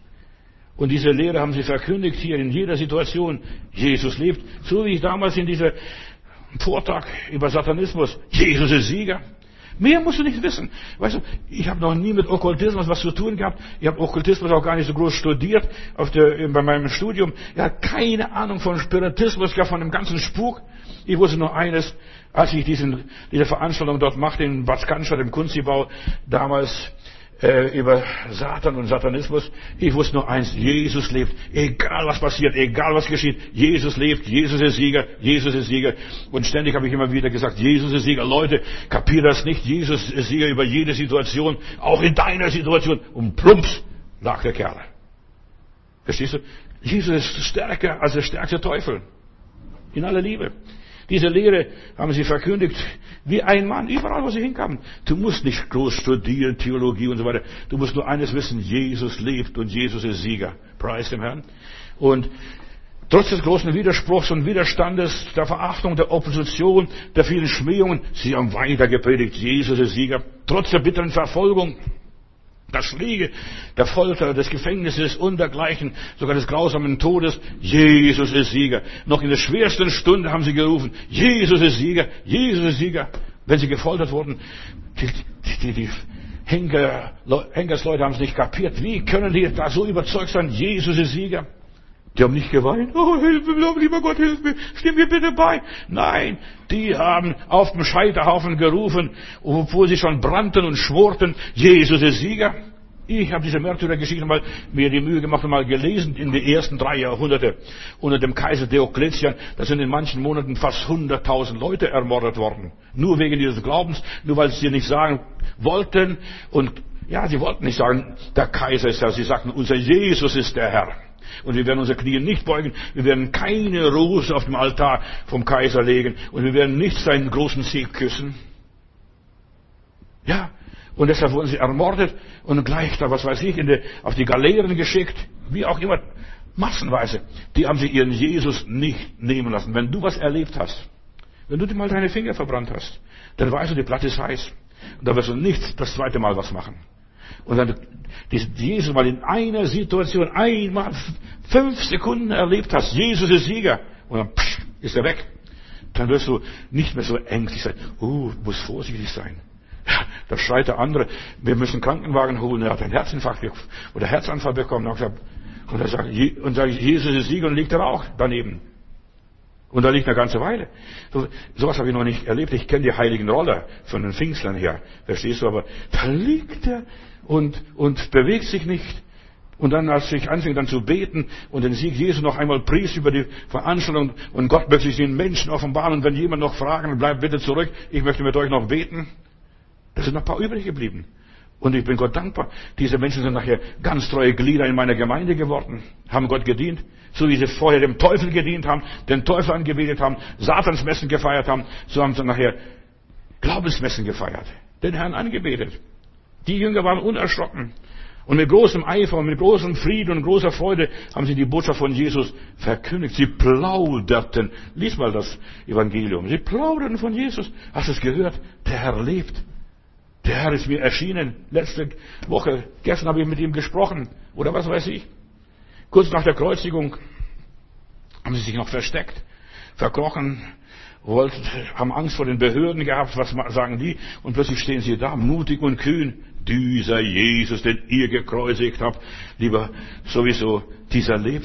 Und diese Lehre haben sie verkündigt hier in jeder Situation. Jesus lebt. So wie ich damals in diesem Vortrag über Satanismus. Jesus ist Sieger. Mehr musst du nicht wissen. Weißt du, ich habe noch nie mit Okkultismus was zu tun gehabt. Ich habe Okkultismus auch gar nicht so groß studiert bei meinem Studium. Ich hatte keine Ahnung von Spiritismus, gar von dem ganzen Spuk. Ich wusste nur eines, als ich diese Veranstaltung dort machte in Bad Cannstatt im Kunstbau damals über Satan und Satanismus. Ich wusste nur eins, Jesus lebt. Egal was passiert, egal was geschieht, Jesus lebt, Jesus ist Sieger, Jesus ist Sieger. Und ständig habe ich immer wieder gesagt, Jesus ist Sieger. Leute, kapiert das nicht? Jesus ist Sieger über jede Situation, auch in deiner Situation. Und plumps lag der Kerl. Verstehst du? Jesus ist stärker als der stärkste Teufel. In aller Liebe. Diese Lehre haben sie verkündigt, wie ein Mann, überall, wo sie hinkamen. Du musst nicht groß studieren, Theologie und so weiter. Du musst nur eines wissen, Jesus lebt und Jesus ist Sieger. Preis dem Herrn. Und trotz des großen Widerspruchs und Widerstandes, der Verachtung, der Opposition, der vielen Schmähungen, sie haben weiter gepredigt, Jesus ist Sieger. Trotz der bitteren Verfolgung, der Schläge, der Folter, des Gefängnisses und dergleichen, sogar des grausamen Todes, Jesus ist Sieger. Noch in der schwersten Stunde haben sie gerufen, Jesus ist Sieger, Jesus ist Sieger. Wenn sie gefoltert wurden, die Henkersleute haben es nicht kapiert. Wie können die da so überzeugt sein, Jesus ist Sieger? Die haben nicht geweint. Oh, hilf mir, lieber Gott, hilf mir. Stimm mir bitte bei. Nein, die haben auf dem Scheiterhaufen gerufen, obwohl sie schon brannten und schworten, Jesus ist Sieger. Ich habe diese Märtyrergeschichte mal mir die Mühe gemacht und mal gelesen in den ersten 3 Jahrhunderte unter dem Kaiser Diokletian. Da sind in manchen Monaten fast 100.000 Leute ermordet worden. Nur wegen dieses Glaubens, nur weil sie nicht sagen wollten. Und ja, sie wollten nicht sagen, der Kaiser ist Herr. Sie sagten, unser Jesus ist der Herr. Und wir werden unsere Knie nicht beugen. Wir werden keine Rose auf dem Altar vom Kaiser legen. Und wir werden nicht seinen großen Sieg küssen. Ja, und deshalb wurden sie ermordet und gleich da, was weiß ich, auf die Galeeren geschickt. Wie auch immer, massenweise. Die haben sie ihren Jesus nicht nehmen lassen. Wenn du was erlebt hast, wenn du dir mal deine Finger verbrannt hast, dann weißt du, die Platte ist heiß. Und da wirst du nicht das zweite Mal was machen. Und wenn du Jesus mal in einer Situation einmal 5 Sekunden erlebt hast, Jesus ist Sieger, und dann ist er weg. dann wirst du nicht mehr so ängstlich sein. Muss vorsichtig sein. Ja, da schreit der andere, wir müssen einen Krankenwagen holen, er hat einen Herzinfarkt oder Herzanfall bekommen. Und dann sage ich, Jesus ist Sieger und liegt er auch daneben. Und da liegt eine ganze Weile. Sowas habe ich noch nicht erlebt. Ich kenne die heiligen Roller von den Pfingstlern her. Verstehst du? Aber da liegt er und bewegt sich nicht. Und dann, als ich anfing dann zu beten und den Sieg Jesu noch einmal pries über die Veranstaltung und Gott möchte sich den Menschen offenbaren und wenn jemand noch fragen, bleibt bitte zurück, ich möchte mit euch noch beten. Da sind noch ein paar übrig geblieben. Und ich bin Gott dankbar. Diese Menschen sind nachher ganz treue Glieder in meiner Gemeinde geworden, haben Gott gedient, so wie sie vorher dem Teufel gedient haben, den Teufel angebetet haben, Satansmessen gefeiert haben, so haben sie nachher Glaubensmessen gefeiert, den Herrn angebetet. Die Jünger waren unerschrocken. Und mit großem Eifer und mit großem Frieden und großer Freude haben sie die Botschaft von Jesus verkündigt. Sie plauderten. Lies mal das Evangelium. Sie plauderten von Jesus. Hast du es gehört? Der Herr lebt. Der Herr ist mir erschienen. Letzte Woche, gestern habe ich mit ihm gesprochen. Oder was weiß ich. Kurz nach der Kreuzigung haben sie sich noch versteckt, verkrochen, haben Angst vor den Behörden gehabt. Was sagen die? Und plötzlich stehen sie da, mutig und kühn. Dieser Jesus, den ihr gekreuzigt habt, lieber sowieso, dieser lebt.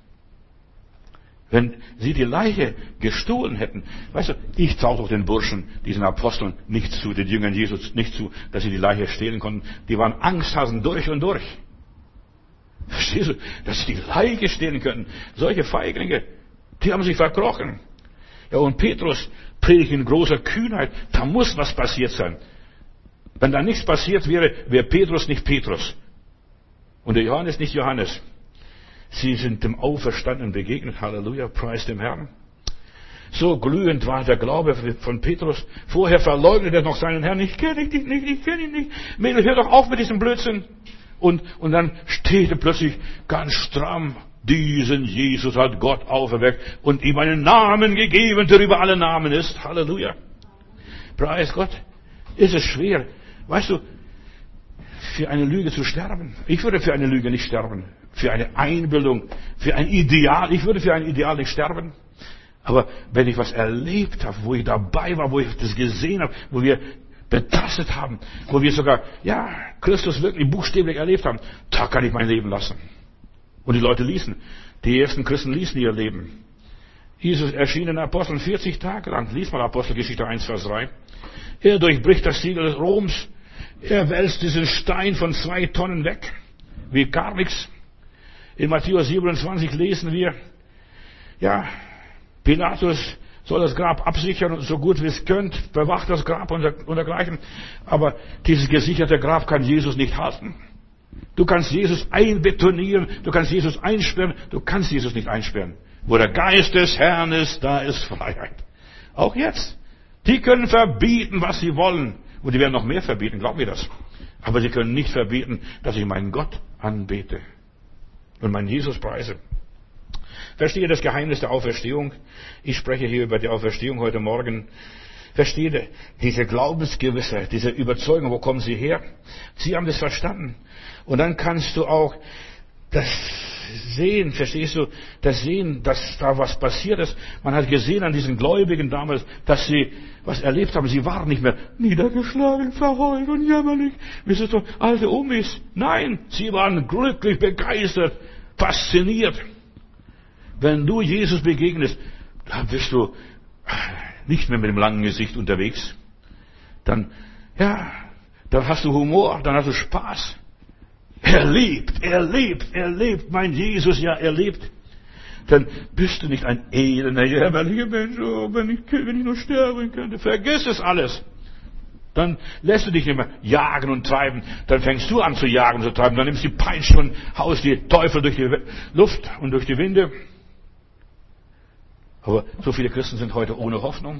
Wenn sie die Leiche gestohlen hätten, weißt du, ich traue doch den Burschen, diesen Aposteln, nicht zu, den Jüngern Jesus nicht zu, dass sie die Leiche stehlen konnten. Die waren Angsthasen durch und durch. Verstehst du, dass sie die Leiche stehlen könnten? Solche Feiglinge, die haben sich verkrochen. Ja, und Petrus predigt in großer Kühnheit, da muss was passiert sein. Wenn da nichts passiert wäre, wäre Petrus nicht Petrus. Und der Johannes nicht Johannes. Sie sind dem Auferstandenen begegnet. Halleluja, preis dem Herrn. So glühend war der Glaube von Petrus. Vorher verleugnet er noch seinen Herrn. Ich kenne ihn nicht, ich kenne ihn nicht. Mädel, hör doch auf mit diesem Blödsinn. Und dann steht er plötzlich ganz stramm. Diesen Jesus hat Gott auferweckt und ihm einen Namen gegeben, der über alle Namen ist. Halleluja. Preis Gott. Ist es schwer, weißt du, für eine Lüge zu sterben? Ich würde für eine Lüge nicht sterben. Für eine Einbildung, für ein Ideal. Ich würde für ein Ideal nicht sterben. Aber wenn ich was erlebt habe, wo ich dabei war, wo ich das gesehen habe, wo wir betastet haben, wo wir sogar, Christus wirklich buchstäblich erlebt haben, da kann ich mein Leben lassen. Und die Leute ließen. Die ersten Christen ließen ihr Leben. Jesus erschien den Aposteln 40 Tage lang. Lies mal Apostelgeschichte 1, Vers 3. Er durchbricht das Siegel des Roms. Er wälzt diesen Stein von 2 Tonnen weg. Wie gar nichts. In Matthäus 27 lesen wir, Pilatus soll das Grab absichern und so gut wie es könnt, bewacht das Grab und dergleichen. Aber dieses gesicherte Grab kann Jesus nicht halten. Du kannst Jesus einbetonieren, du kannst Jesus einsperren, du kannst Jesus nicht einsperren. Wo der Geist des Herrn ist, da ist Freiheit. Auch jetzt. Die können verbieten, was sie wollen. Und die werden noch mehr verbieten, glaub mir das. Aber sie können nicht verbieten, dass ich meinen Gott anbete und meinen Jesus preise. Verstehe das Geheimnis der Auferstehung. Ich spreche hier über die Auferstehung heute Morgen. Verstehe diese Glaubensgewissheit, diese Überzeugung, wo kommen sie her? Sie haben das verstanden. Und dann kannst du auch das sehen, verstehst du, das sehen, dass da was passiert ist. Man hat gesehen an diesen Gläubigen damals, dass sie was erlebt haben. Sie waren nicht mehr niedergeschlagen, verheult und jammerlich, wie so alte Omis. Nein, sie waren glücklich, begeistert, fasziniert. Wenn du Jesus begegnest, dann bist du nicht mehr mit dem langen Gesicht unterwegs. Dann hast du Humor, dann hast du Spaß. Er lebt, mein Jesus, er lebt. Dann bist du nicht ein elender, jämmerlicher Mensch, wenn ich nur sterben könnte. Vergiss es alles. Dann lässt du dich nicht mehr jagen und treiben. Dann fängst du an zu jagen und zu treiben. Dann nimmst du die Peitsche und haust die Teufel durch die Luft und durch die Winde. Aber so viele Christen sind heute ohne Hoffnung.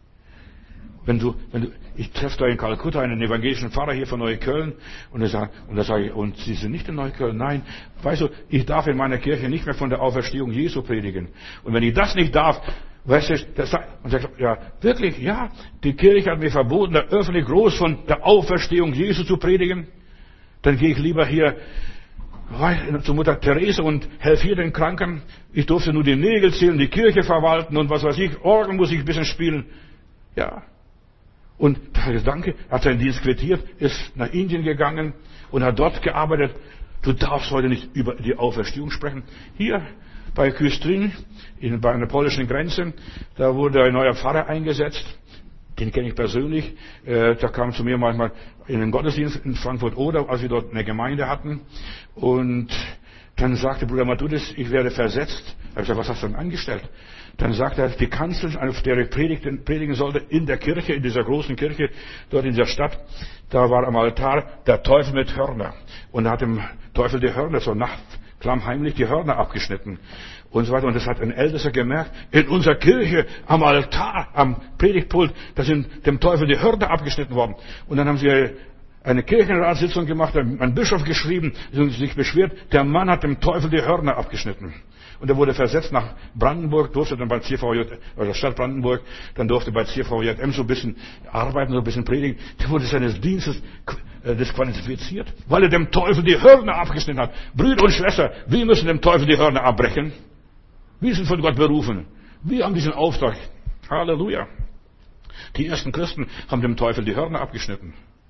Ich treffe da in Kalkutta einen evangelischen Pfarrer hier von Neukölln und da sage ich, und Sie sind nicht in Neukölln? Nein. Weißt du, ich darf in meiner Kirche nicht mehr von der Auferstehung Jesu predigen. Und wenn ich das nicht darf, weißt du, und sagt, wirklich, die Kirche hat mir verboten, da öffentlich groß von der Auferstehung Jesu zu predigen. Dann gehe ich lieber hier zu Mutter Therese und helf hier den Kranken. Ich durfte nur die Nägel zählen, die Kirche verwalten und was weiß ich, Orgelmusik ein bisschen spielen. Ja. Und der Gedanke, hat seinen Dienst quittiert, ist nach Indien gegangen und hat dort gearbeitet. Du darfst heute nicht über die Auferstehung sprechen. Hier bei Küstrin, bei einer polnischen Grenze, da wurde ein neuer Pfarrer eingesetzt. Den kenne ich persönlich. Der kam zu mir manchmal in den Gottesdienst in Frankfurt-Oder, als wir dort eine Gemeinde hatten. Und dann sagte Bruder Matthäus, ich werde versetzt. Da habe ich gesagt, was hast du denn angestellt? Dann sagte er, die Kanzel, auf der ich predigen sollte, in der Kirche, in dieser großen Kirche, dort in der Stadt, da war am Altar der Teufel mit Hörner. Und da hat dem Teufel die Hörner so klammheimlich die Hörner abgeschnitten. Und so weiter. Und das hat ein Ältester gemerkt, in unserer Kirche, am Altar, am Predigtpult, da sind dem Teufel die Hörner abgeschnitten worden. Und dann haben sie eine Kirchenratssitzung gemacht, ein Bischof geschrieben, sich beschwert, der Mann hat dem Teufel die Hörner abgeschnitten. Und er wurde versetzt nach Brandenburg, durfte dann bei CVJ, also Stadt Brandenburg, dann durfte bei CVJM so ein bisschen arbeiten, so ein bisschen predigen. Der wurde seines Dienstes disqualifiziert, weil er dem Teufel die Hörner abgeschnitten hat. Brüder und Schwestern, wir müssen dem Teufel die Hörner abbrechen. Wir sind von Gott berufen. Wir haben diesen Auftrag. Halleluja. Die ersten Christen haben dem Teufel die Hörner abgeschnitten.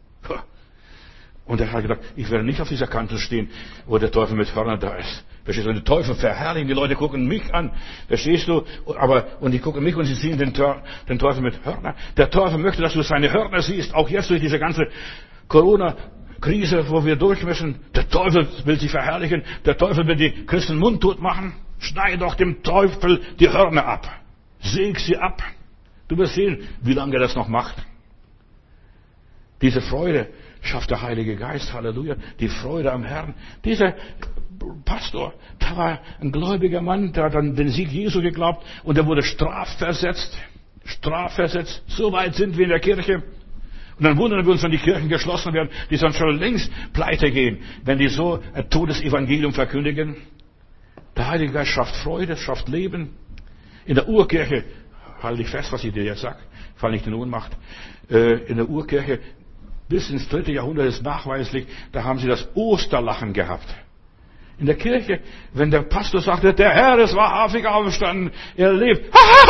Und er hat gedacht, ich werde nicht auf dieser Kante stehen, wo der Teufel mit Hörnern da ist. Verstehst du? Und die Teufel verherrlichen, die Leute gucken mich an. Verstehst du? Und die gucken mich und sie sehen den Teufel mit Hörnern. Der Teufel möchte, dass du seine Hörner siehst. Auch jetzt durch diese ganze Corona-Krise, wo wir durch müssen. Der Teufel will sich verherrlichen. Der Teufel will die Christen mundtot machen. Schneid doch dem Teufel die Hörner ab. Säg sie ab. Du wirst sehen, wie lange er das noch macht. Diese Freude schafft der Heilige Geist, Halleluja, die Freude am Herrn. Dieser Pastor, da war ein gläubiger Mann, der hat an den Sieg Jesu geglaubt und der wurde strafversetzt. So weit sind wir in der Kirche. Und dann wundern wir uns, wenn die Kirchen geschlossen werden, die sonst schon längst pleite gehen, wenn die so ein Todesevangelium verkündigen. Der Heilige Geist schafft Freude, schafft Leben. In der Urkirche, halte ich fest, was ich dir jetzt sage, fall nicht in Ohnmacht, in der Urkirche bis ins 3. Jahrhundert ist nachweislich, da haben sie das Osterlachen gehabt. In der Kirche, wenn der Pastor sagte, der Herr ist wahrhaftig auferstanden, er lebt.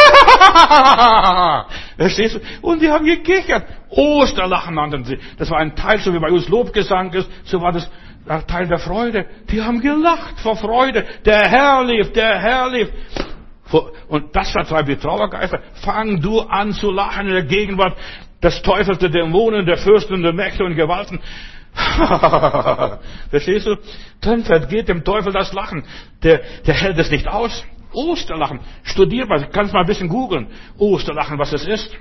Verstehst du? Und die haben gekichert. Osterlachen nannten sie. Das war ein Teil, so wie bei uns Lobgesang ist, so war das ein Teil der Freude. Die haben gelacht vor Freude. Der Herr lebt, der Herr lebt. Und das vertreibt die Trauergeister. Fang du an zu lachen in der Gegenwart des Teufels, der Dämonen, der Fürsten, der Mächte und Gewalten. Verstehst du? Dann vergeht dem Teufel das Lachen. Der hält es nicht aus. Osterlachen. Studier mal, kannst mal ein bisschen googeln. Osterlachen, was es ist.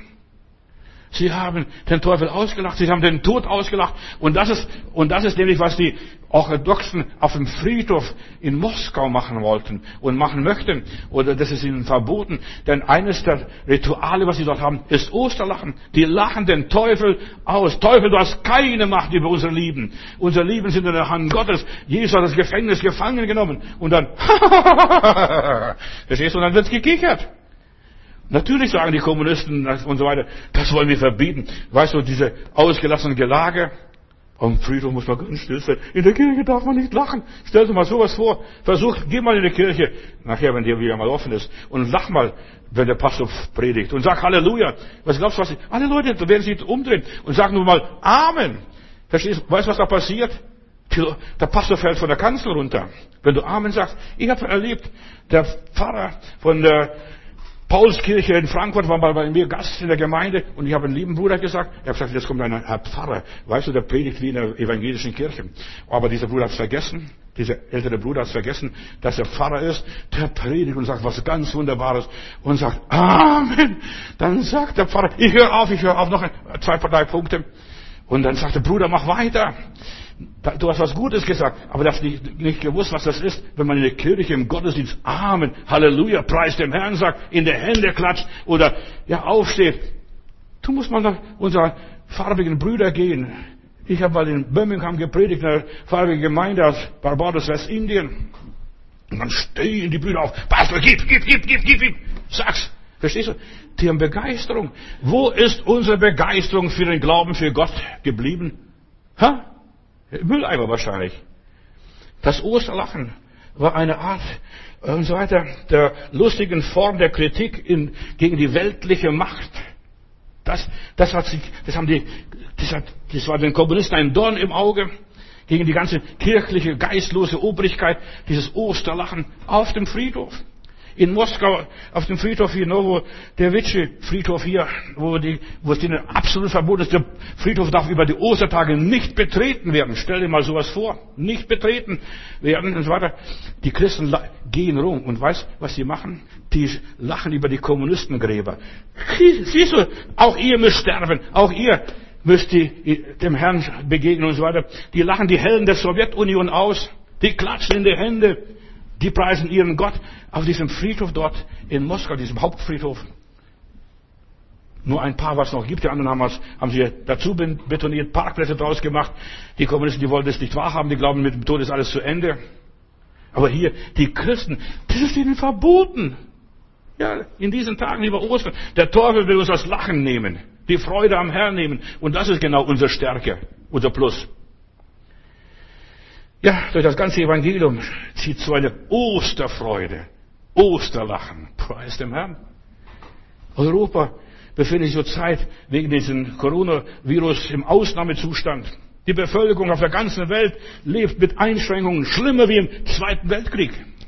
Sie haben den Teufel ausgelacht, sie haben den Tod ausgelacht. Und das ist nämlich, was die Orthodoxen auf dem Friedhof in Moskau machen wollten und machen möchten. Oder das ist ihnen verboten. Denn eines der Rituale, was sie dort haben, ist Osterlachen. Die lachen den Teufel aus. Teufel, du hast keine Macht über unsere Lieben. Unsere Lieben sind in der Hand Gottes. Jesus hat das Gefängnis gefangen genommen. Und dann, verstehst du, und dann wird gekichert. Natürlich sagen die Kommunisten und so weiter, das wollen wir verbieten. Weißt du, diese ausgelassenen Gelage, am Friedhof muss man ganz still sein. In der Kirche darf man nicht lachen. Stell dir mal sowas vor. Geh mal in die Kirche, nachher, wenn die wieder mal offen ist, und lach mal, wenn der Pastor predigt. Und sag Halleluja. Was glaubst du, alle Leute werden sich umdrehen und sagen nur mal Amen. Verstehst du? Weißt du, was da passiert? Der Pastor fällt von der Kanzel runter. Wenn du Amen sagst. Ich habe erlebt, der Pfarrer von der Paulskirche in Frankfurt war mal bei mir Gast in der Gemeinde und ich habe einen lieben Bruder gesagt, er hat gesagt, jetzt kommt ein Herr Pfarrer, weißt du, der predigt wie in der evangelischen Kirche. Aber dieser Bruder hat es vergessen, dieser ältere Bruder hat es vergessen, dass er Pfarrer ist, der predigt und sagt was ganz Wunderbares und sagt Amen. Dann sagt der Pfarrer, ich höre auf, noch 2, 3 Punkte. Und dann sagt der Bruder, mach weiter. Du hast was Gutes gesagt, aber du hast nicht gewusst, was das ist, wenn man in der Kirche im Gottesdienst Amen, Halleluja, Preis dem Herrn sagt, in der Hände klatscht oder aufsteht. Du musst mal nach unseren farbigen Brüdern gehen. Ich habe mal in Birmingham gepredigt, in einer farbigen Gemeinde aus Barbados, Westindien. Und dann stehen die Brüder auf. Pastor, gib. Sag's. Verstehst du? Die haben Begeisterung. Wo ist unsere Begeisterung für den Glauben für Gott geblieben? Mülleimer wahrscheinlich. Das Osterlachen war eine Art und so weiter der lustigen Form der Kritik gegen die weltliche Macht. Das war den Kommunisten ein Dorn im Auge, gegen die ganze kirchliche, geistlose Obrigkeit, dieses Osterlachen auf dem Friedhof. In Moskau, auf dem Friedhof hier, wo der Witsche-Friedhof hier, wo es denen absolut verboten ist, der Friedhof darf über die Ostertage nicht betreten werden. Stell dir mal sowas vor. Nicht betreten werden und so weiter. Die Christen gehen rum und weißt, was sie machen? Die lachen über die Kommunistengräber. Siehst du, auch ihr müsst sterben. Auch ihr müsst dem Herrn begegnen und so weiter. Die lachen die Helden der Sowjetunion aus. Die klatschen in die Hände. Die preisen ihren Gott auf diesem Friedhof dort in Moskau, diesem Hauptfriedhof. Nur ein paar, was noch gibt. Die anderen haben sie dazu betoniert, Parkplätze draus gemacht. Die Kommunisten, die wollten es nicht wahrhaben. Die glauben, mit dem Tod ist alles zu Ende. Aber hier, die Christen, das ist ihnen verboten. Ja, in diesen Tagen über Ostern. Der Teufel will uns das Lachen nehmen. Die Freude am Herrn nehmen. Und das ist genau unsere Stärke, unser Plus. Ja, durch das ganze Evangelium zieht so eine Osterfreude, Osterlachen. Preis dem Herrn. Europa befindet sich zurzeit wegen diesem Coronavirus im Ausnahmezustand. Die Bevölkerung auf der ganzen Welt lebt mit Einschränkungen, schlimmer wie im Zweiten Weltkrieg.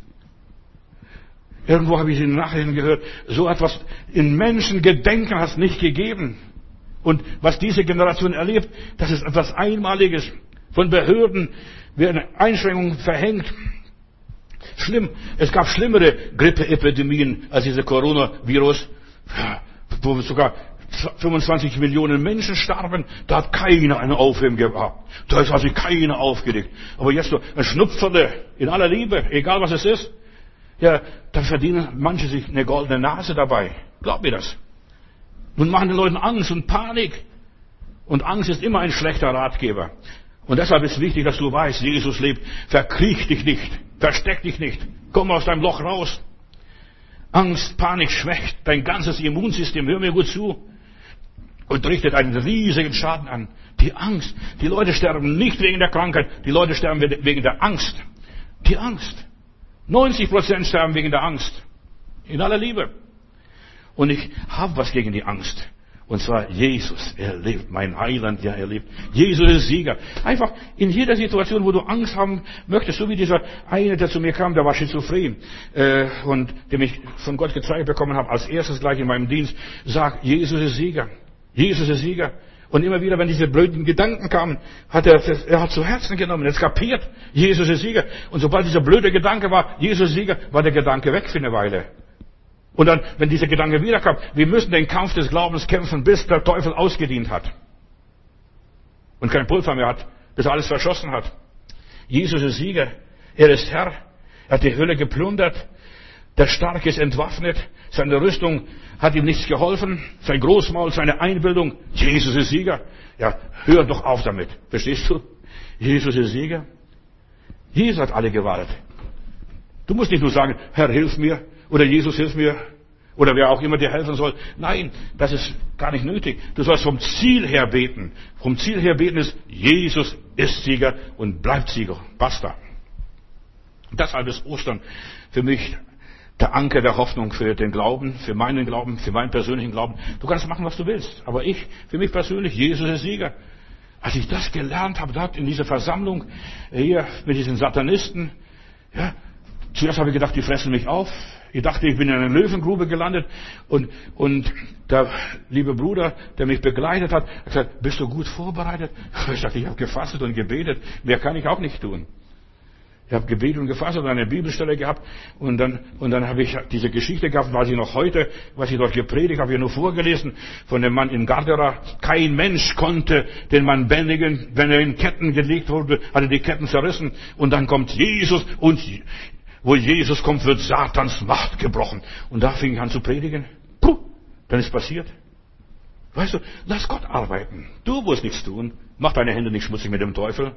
Irgendwo habe ich in den Nachrichten gehört, so etwas in Menschengedenken hat es nicht gegeben. Und was diese Generation erlebt, das ist etwas Einmaliges. Von Behörden werden Einschränkungen verhängt. Schlimm. Es gab schlimmere Grippeepidemien als dieser Coronavirus, wo sogar 25 Millionen Menschen starben. Da hat keiner einen Aufheben gehabt. Da hat sich keiner aufgeregt. Aber jetzt so ein Schnupferle in aller Liebe, egal was es ist. Ja, da verdienen manche sich eine goldene Nase dabei. Glaub mir das. Nun machen den Leuten Angst und Panik. Und Angst ist immer ein schlechter Ratgeber. Und deshalb ist wichtig, dass du weißt, Jesus lebt. Verkriech dich nicht. Versteck dich nicht. Komm aus deinem Loch raus. Angst, Panik schwächt dein ganzes Immunsystem. Hör mir gut zu. Und richtet einen riesigen Schaden an. Die Angst. Die Leute sterben nicht wegen der Krankheit. Die Leute sterben wegen der Angst. Die Angst. 90% sterben wegen der Angst. In aller Liebe. Und ich habe was gegen die Angst. Und zwar Jesus, er lebt, mein Heiland, ja, er lebt. Jesus ist Sieger. Einfach in jeder Situation, wo du Angst haben möchtest, so wie dieser eine, der zu mir kam, der war schizophren, und dem ich von Gott gezeigt bekommen habe, als erstes gleich in meinem Dienst, sag, Jesus ist Sieger. Jesus ist Sieger. Und immer wieder, wenn diese blöden Gedanken kamen, hat er zu Herzen genommen, jetzt kapiert, Jesus ist Sieger. Und sobald dieser blöde Gedanke war, Jesus ist Sieger, war der Gedanke weg für eine Weile. Und dann, wenn dieser Gedanke wiederkam, wir müssen den Kampf des Glaubens kämpfen, bis der Teufel ausgedient hat. Und kein Pulver mehr hat, bis er alles verschossen hat. Jesus ist Sieger. Er ist Herr. Er hat die Hölle geplündert. Der Starke ist entwaffnet. Seine Rüstung hat ihm nichts geholfen. Sein Großmaul, seine Einbildung. Jesus ist Sieger. Ja, hör doch auf damit. Verstehst du? Jesus ist Sieger. Jesus hat alle gewartet. Du musst nicht nur sagen, Herr, hilf mir. Oder Jesus, hilf mir. Oder wer auch immer dir helfen soll. Nein, das ist gar nicht nötig. Du sollst vom Ziel her beten. Vom Ziel her beten ist, Jesus ist Sieger und bleibt Sieger. Basta. Deshalb ist Ostern für mich der Anker der Hoffnung für den Glauben, für meinen persönlichen Glauben. Du kannst machen, was du willst. Aber für mich persönlich, Jesus ist Sieger. Als ich das gelernt habe, dort in dieser Versammlung, hier mit diesen Satanisten, ja, zuerst habe ich gedacht, die fressen mich auf. Ich dachte, ich bin in einer Löwengrube gelandet. Und der liebe Bruder, der mich begleitet hat gesagt, bist du gut vorbereitet? Ich dachte, ich habe gefastet und gebetet. Mehr kann ich auch nicht tun. Ich habe gebetet und gefastet und eine Bibelstelle gehabt. Und dann habe ich diese Geschichte gehabt, weiß ich noch heute, was ich dort gepredigt habe, ich nur vorgelesen, von dem Mann in Gardera. Kein Mensch konnte den Mann bändigen. Wenn er in Ketten gelegt wurde, hat er die Ketten zerrissen. Und dann kommt Jesus und wo Jesus kommt, wird Satans Macht gebrochen. Und da fing ich an zu predigen. Puh, dann ist passiert. Weißt du, lass Gott arbeiten. Du musst nichts tun. Mach deine Hände nicht schmutzig mit dem Teufel.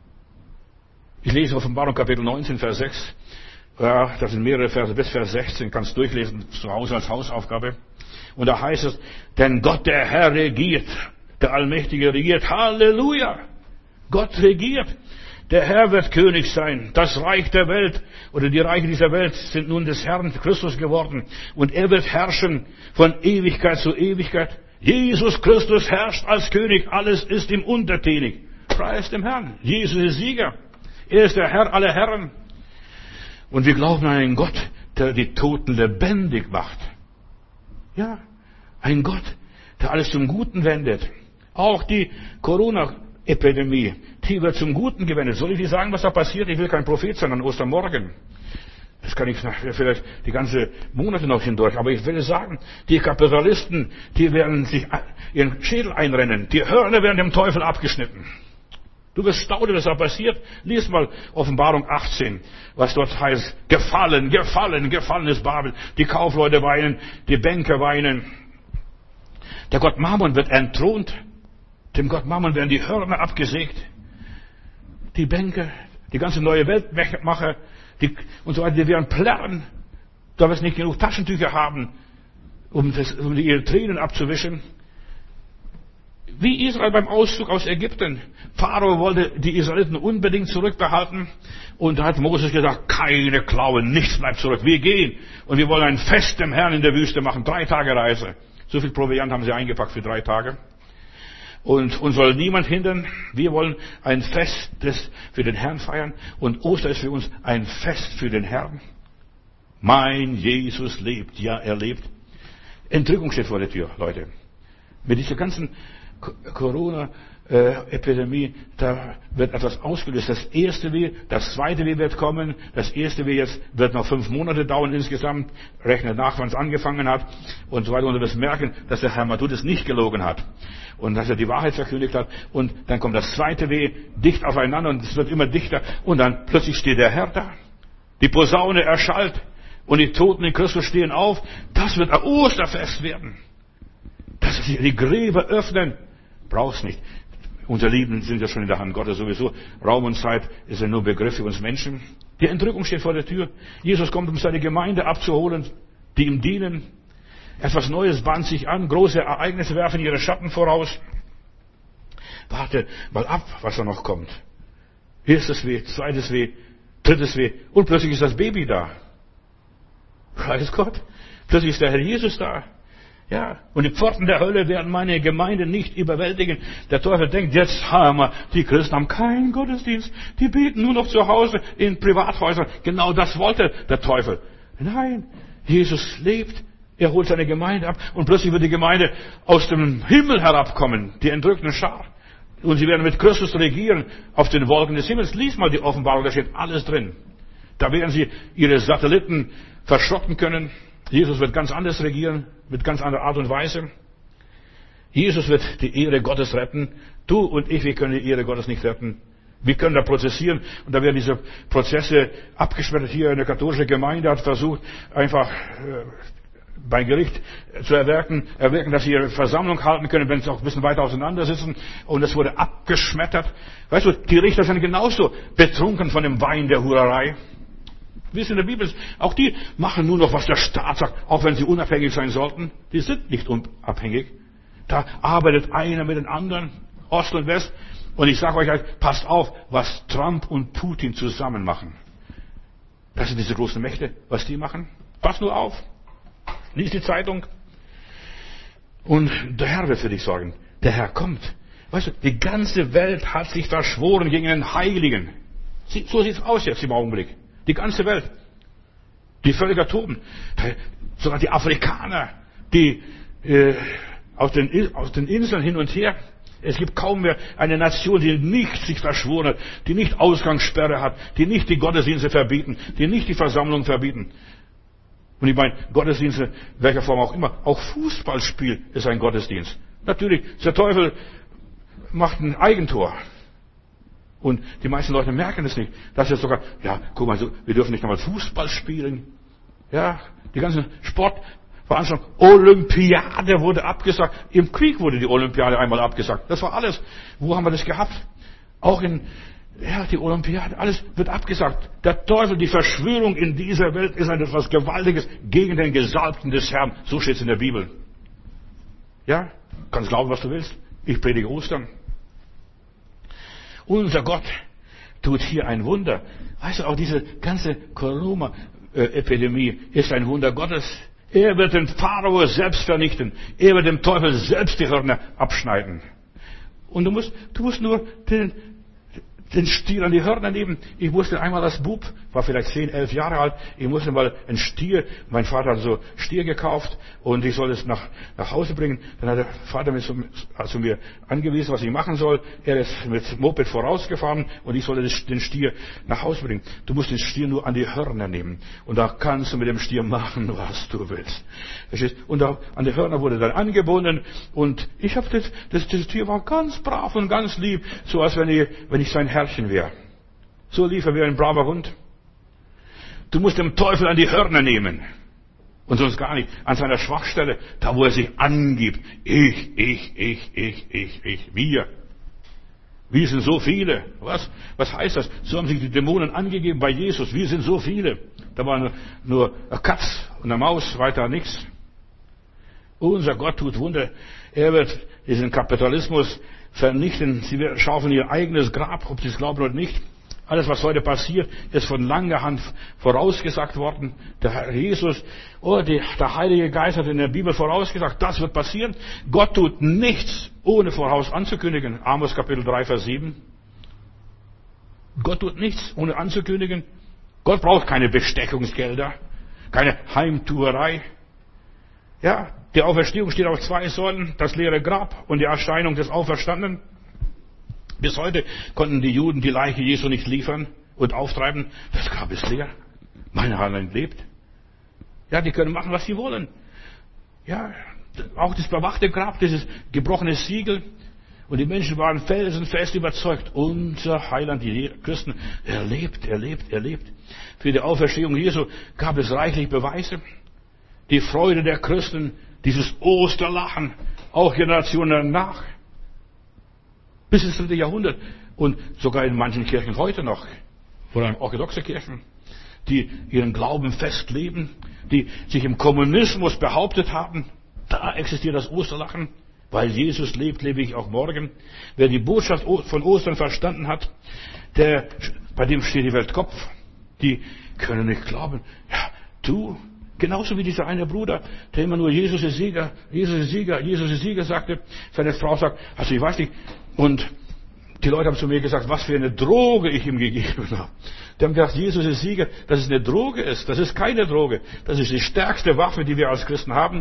Ich lese Offenbarung Kapitel 19, Vers 6. Ja, das sind mehrere Verse, bis Vers 16. Kannst durchlesen, zu Hause als Hausaufgabe. Und da heißt es, denn Gott der Herr regiert. Der Allmächtige regiert. Halleluja! Gott regiert. Der Herr wird König sein. Das Reich der Welt oder die Reiche dieser Welt sind nun des Herrn Christus geworden. Und er wird herrschen von Ewigkeit zu Ewigkeit. Jesus Christus herrscht als König. Alles ist ihm untertänig. Preis dem Herrn. Jesus ist Sieger. Er ist der Herr aller Herren. Und wir glauben an einen Gott, der die Toten lebendig macht. Ja, ein Gott, der alles zum Guten wendet. Auch die Corona-Epidemie, die wird zum Guten gewendet. Soll ich dir sagen, was da passiert? Ich will kein Prophet sein an Ostermorgen. Das kann ich vielleicht die ganze Monate noch hindurch. Aber ich will sagen, die Kapitalisten, die werden sich ihren Schädel einrennen. Die Hörner werden dem Teufel abgeschnitten. Du wirst staunen, was da passiert. Lies mal Offenbarung 18, was dort heißt. Gefallen, gefallen, gefallen ist Babel. Die Kaufleute weinen, die Banker weinen. Der Gott Mammon wird entthront. Dem Gott Mammon werden die Hörner abgesägt. Die Banker, die ganze neue Weltmacher, und so weiter, die werden plärren, da wir nicht genug Taschentücher haben, um ihre Tränen abzuwischen. Wie Israel beim Auszug aus Ägypten. Pharao wollte die Israeliten unbedingt zurückbehalten. Und da hat Moses gesagt, keine Klauen, nichts bleibt zurück. Wir gehen und wir wollen ein Fest dem Herrn in der Wüste machen. 3 Tage Reise. So viel Proviant haben sie eingepackt für 3 Tage. Und uns soll niemand hindern. Wir wollen ein Fest für den Herrn feiern. Und Ostern ist für uns ein Fest für den Herrn. Mein Jesus lebt. Ja, er lebt. Entrückung steht vor der Tür, Leute. Mit dieser ganzen Corona-Epidemie, da wird etwas ausgelöst. Das erste Weh, das zweite Weh wird kommen. Das erste Weh jetzt wird noch 5 Monate dauern insgesamt. Rechnet nach, wann es angefangen hat und so weiter. Und du wirst merken, dass der Herr Matthäus nicht gelogen hat und dass er die Wahrheit verkündigt hat. Und dann kommt das zweite Weh dicht aufeinander und es wird immer dichter. Und dann plötzlich steht der Herr da. Die Posaune erschallt und die Toten in Christus stehen auf. Das wird ein Osterfest werden. Dass sich die Gräber öffnen. Brauchst nicht. Unsere Lieben sind ja schon in der Hand Gottes sowieso. Raum und Zeit ist ja nur Begriff für uns Menschen. Die Entrückung steht vor der Tür. Jesus kommt, um seine Gemeinde abzuholen, die ihm dienen. Etwas Neues bahnt sich an. Große Ereignisse werfen ihre Schatten voraus. Warte mal ab, was da noch kommt. Erstes Weh, zweites Weh, drittes Weh. Und plötzlich ist das Baby da. Preis Gott. Plötzlich ist der Herr Jesus da. Ja, und die Pforten der Hölle werden meine Gemeinde nicht überwältigen. Der Teufel denkt, jetzt haben wir, die Christen haben keinen Gottesdienst, die beten nur noch zu Hause in Privathäusern. Genau das wollte der Teufel. Nein, Jesus lebt, er holt seine Gemeinde ab und plötzlich wird die Gemeinde aus dem Himmel herabkommen, die entrückten Schar. Und sie werden mit Christus regieren auf den Wolken des Himmels. Lies mal die Offenbarung, da steht alles drin. Da werden sie ihre Satelliten verschrotten können. Jesus wird ganz anders regieren, mit ganz anderer Art und Weise. Jesus wird die Ehre Gottes retten. Du und ich, wir können die Ehre Gottes nicht retten. Wir können da prozessieren und da werden diese Prozesse abgeschmettert. Hier eine katholische Gemeinde hat versucht, einfach bei Gericht zu erwirken, dass sie ihre Versammlung halten können, wenn sie auch ein bisschen weiter auseinander sitzen. Und es wurde abgeschmettert. Weißt du, die Richter sind genauso betrunken von dem Wein der Hurerei. Wie es in der Bibel ist, auch die machen nur noch, was der Staat sagt, auch wenn sie unabhängig sein sollten. Die sind nicht unabhängig. Da arbeitet einer mit den anderen, Ost und West. Und ich sage euch halt, passt auf, was Trump und Putin zusammen machen. Das sind diese großen Mächte, was die machen. Pass nur auf. Lies die Zeitung. Und der Herr wird für dich sorgen. Der Herr kommt. Weißt du, die ganze Welt hat sich verschworen gegen den Heiligen. So sieht's aus jetzt im Augenblick. Die ganze Welt. Die Völker toben. Sogar die Afrikaner, die aus den Inseln hin und her. Es gibt kaum mehr eine Nation, die nicht sich verschworen hat, die nicht Ausgangssperre hat, die nicht die Gottesdienste verbieten, die nicht die Versammlung verbieten. Und ich meine, Gottesdienste, welcher Form auch immer, auch Fußballspiel ist ein Gottesdienst. Natürlich, der Teufel macht ein Eigentor. Und die meisten Leute merken es nicht. Das ist sogar, ja, guck mal, wir dürfen nicht einmal Fußball spielen. Ja, die ganzen Sportveranstaltungen. Olympiade wurde abgesagt. Im Krieg wurde die Olympiade einmal abgesagt. Das war alles. Wo haben wir das gehabt? Auch die Olympiade, alles wird abgesagt. Der Teufel, die Verschwörung in dieser Welt ist etwas Gewaltiges gegen den Gesalbten des Herrn. So steht es in der Bibel. Ja, kannst glauben, was du willst. Ich predige Ostern. Unser Gott tut hier ein Wunder. Weißt du, auch diese ganze Corona-Epidemie ist ein Wunder Gottes. Er wird den Pharao selbst vernichten. Er wird dem Teufel selbst die Hörner abschneiden. Und du musst nur den Stier an die Hörner nehmen. Ich musste einmal als Bub, war vielleicht 10, 11 Jahre alt, ich musste mal einen Stier, mein Vater hat so Stier gekauft und ich soll es nach Hause bringen. Dann hat der Vater mir angewiesen, was ich machen soll. Er ist mit Moped vorausgefahren und ich soll den Stier nach Hause bringen. Du musst den Stier nur an die Hörner nehmen und da kannst du mit dem Stier machen, was du willst. Verstehst? Und an die Hörner wurde dann angebunden und ich habe das Tier war ganz brav und ganz lieb, so als wenn ich sein Herrchen wäre. So lief er wie ein braver Hund. Du musst dem Teufel an die Hörner nehmen. Und sonst gar nicht. An seiner Schwachstelle, da wo er sich angibt. Ich, wir. Wir sind so viele. Was heißt das? So haben sich die Dämonen angegeben bei Jesus. Wir sind so viele. Da war nur eine Katz und eine Maus, weiter nichts. Unser Gott tut Wunder. Er wird diesen Kapitalismus vernichten. Sie schaufeln ihr eigenes Grab, ob sie es glauben oder nicht. Alles, was heute passiert, ist von langer Hand vorausgesagt worden. Der Herr Jesus, der Heilige Geist hat in der Bibel vorausgesagt, das wird passieren. Gott tut nichts, ohne voraus anzukündigen. Amos Kapitel 3, Vers 7. Gott tut nichts, ohne anzukündigen. Gott braucht keine Bestechungsgelder, keine Heimtuerei. Ja, die Auferstehung steht auf 2 Säulen, das leere Grab und die Erscheinung des Auferstandenen. Bis heute konnten die Juden die Leiche Jesu nicht liefern und auftreiben. Das Grab ist leer. Mein Heiland lebt. Ja, die können machen, was sie wollen. Ja, auch das bewachte Grab, dieses gebrochene Siegel. Und die Menschen waren felsenfest überzeugt. Unser Heiland, die Christen, er lebt. Für die Auferstehung Jesu gab es reichlich Beweise. Die Freude der Christen, dieses Osterlachen, auch Generationen danach. Bis ins 3. Jahrhundert. Und sogar in manchen Kirchen heute noch. Oder orthodoxe Kirchen. Die ihren Glauben fest leben. Die sich im Kommunismus behauptet haben. Da existiert das Osterlachen. Weil Jesus lebt, lebe ich auch morgen. Wer die Botschaft von Ostern verstanden hat, bei dem steht die Welt Kopf. Die können nicht glauben. Ja, du, genauso wie dieser eine Bruder, der immer nur Jesus ist Sieger, Jesus ist Sieger, Jesus ist Sieger sagte. Seine Frau sagt, also ich weiß nicht. Und die Leute haben zu mir gesagt, was für eine Droge ich ihm gegeben habe. Die haben gesagt, Jesus ist Sieger, dass es eine Droge ist. Das ist keine Droge. Das ist die stärkste Waffe, die wir als Christen haben.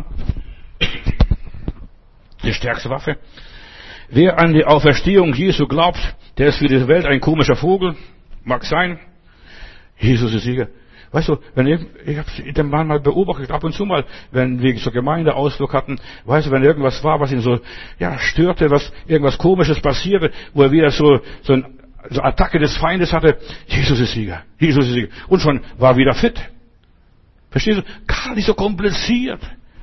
Die stärkste Waffe. Wer an die Auferstehung Jesu glaubt, der ist für diese Welt ein komischer Vogel. Mag sein. Jesus ist Sieger. Weißt du, ich habe den Mann mal beobachtet, ab und zu mal, wenn wir so Gemeindeausflug hatten, weißt du, wenn irgendwas war, was ihn so, störte, irgendwas Komisches passierte, wo er wieder so eine Attacke des Feindes hatte, Jesus ist Sieger. Und schon war wieder fit. Verstehst du? Gar nicht so kompliziert.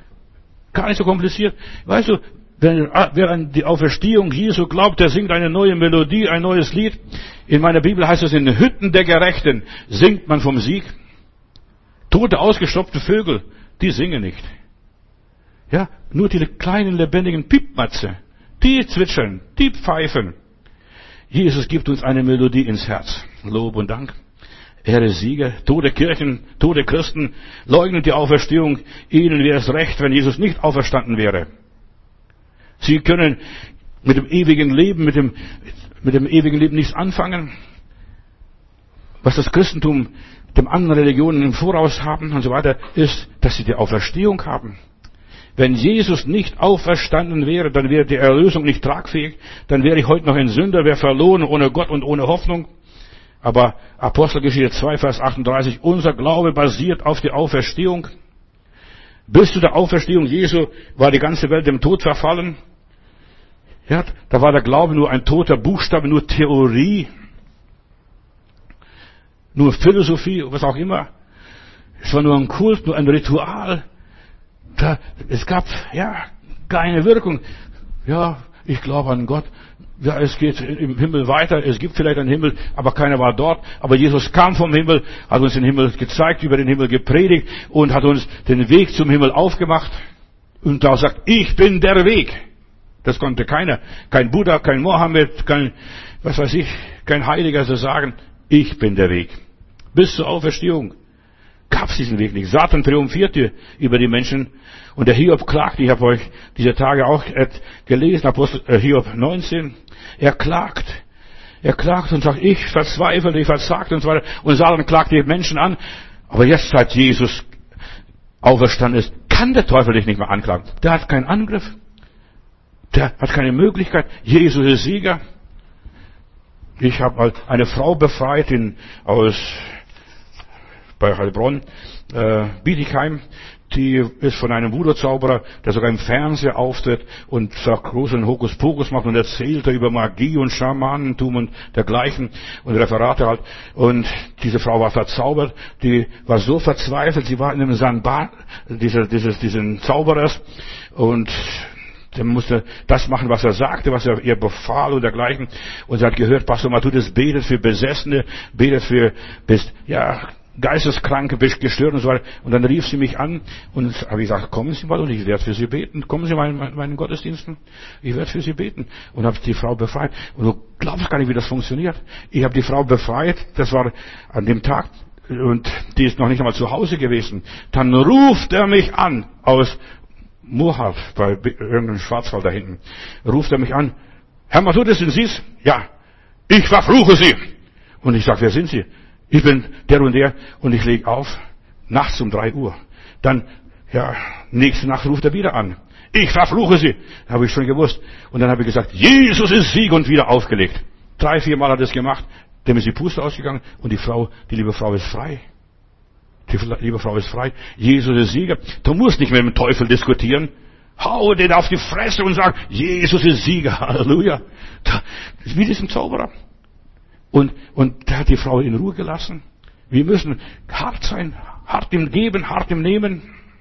Weißt du, wer an die Auferstehung Jesu glaubt, der singt eine neue Melodie, ein neues Lied. In meiner Bibel heißt es, in den Hütten der Gerechten singt man vom Sieg. Tote, ausgestopfte Vögel, die singen nicht. Ja, nur die kleinen, lebendigen Piepmatze, die zwitschern, die pfeifen. Jesus gibt uns eine Melodie ins Herz. Lob und Dank. Er ist Sieger. Tote Kirchen, tote Christen leugnen die Auferstehung. Ihnen wäre es recht, wenn Jesus nicht auferstanden wäre. Sie können mit dem ewigen Leben, mit dem ewigen Leben nichts anfangen. Was das Christentum dem anderen Religionen im Voraus haben und so weiter, ist, dass sie die Auferstehung haben. Wenn Jesus nicht auferstanden wäre, dann wäre die Erlösung nicht tragfähig, dann wäre ich heute noch ein Sünder, wäre verloren, ohne Gott und ohne Hoffnung. Aber Apostelgeschichte 2, Vers 38, unser Glaube basiert auf der Auferstehung. Bis zu der Auferstehung Jesu war die ganze Welt dem Tod verfallen. Ja, da war der Glaube nur ein toter Buchstabe, nur Theorie. Nur Philosophie, was auch immer. Es war nur ein Kult, nur ein Ritual. Es gab, keine Wirkung. Ja, ich glaube an Gott. Ja, es geht im Himmel weiter. Es gibt vielleicht einen Himmel, aber keiner war dort. Aber Jesus kam vom Himmel, hat uns den Himmel gezeigt, über den Himmel gepredigt und hat uns den Weg zum Himmel aufgemacht. Und da sagt, ich bin der Weg. Das konnte keiner. Kein Buddha, kein Mohammed, kein, was weiß ich, kein Heiliger so sagen, ich bin der Weg. Bis zur Auferstehung gab es diesen Weg nicht. Satan triumphierte über die Menschen und der Hiob klagte. Ich habe euch diese Tage auch gelesen, Apostel Hiob 19. Er klagt und sagt, ich verzweifle, ich versagte und so weiter. Und Satan klagt die Menschen an. Aber jetzt, seit Jesus auferstanden ist, kann der Teufel dich nicht mehr anklagen. Der hat keinen Angriff. Der hat keine Möglichkeit. Jesus ist Sieger. Ich habe eine Frau befreit bei Heilbronn, Bietigheim. Die ist von einem Voodoo-Zauberer, der sogar im Fernseher auftritt und sagt, großen Hokuspokus macht und erzählt über Magie und Schamanentum und dergleichen und Referate halt. Und diese Frau war verzaubert, die war so verzweifelt, sie war in einem Sanbat diesen Zauberers und der musste das machen, was er sagte, was er ihr befahl und dergleichen. Und sie hat gehört, Pastor Matthäus betet für Besessene, betet für, Geisteskranke, gestört und so weiter. Und dann rief sie mich an und habe gesagt, kommen Sie mal und ich werde für Sie beten. Kommen Sie mal in meinen Gottesdiensten. Ich werde für Sie beten. Und habe die Frau befreit. Und du glaubst gar nicht, wie das funktioniert. Ich habe die Frau befreit. Das war an dem Tag. Und die ist noch nicht einmal zu Hause gewesen. Dann ruft er mich an aus Murhart, bei irgendeinem Schwarzwald da hinten. Ruft er mich an. Herr Matthäus, sind Sie's? Ja. Ich verfluche Sie. Und ich sage, wer sind Sie? Ich bin der und der und ich lege auf, nachts um 3 Uhr. Dann, nächste Nacht ruft er wieder an. Ich verfluche Sie. Habe ich schon gewusst. Und dann habe ich gesagt, Jesus ist Sieg und wieder aufgelegt. 3, 4 Mal hat er das gemacht. Dem ist die Puste ausgegangen und die liebe Frau ist frei. Die liebe Frau ist frei. Jesus ist Sieger. Du musst nicht mit dem Teufel diskutieren. Hau den auf die Fresse und sag, Jesus ist Sieger. Halleluja. Wie diesem Zauberer. Und der hat die Frau in Ruhe gelassen. Wir müssen hart sein, hart im Geben, hart im Nehmen.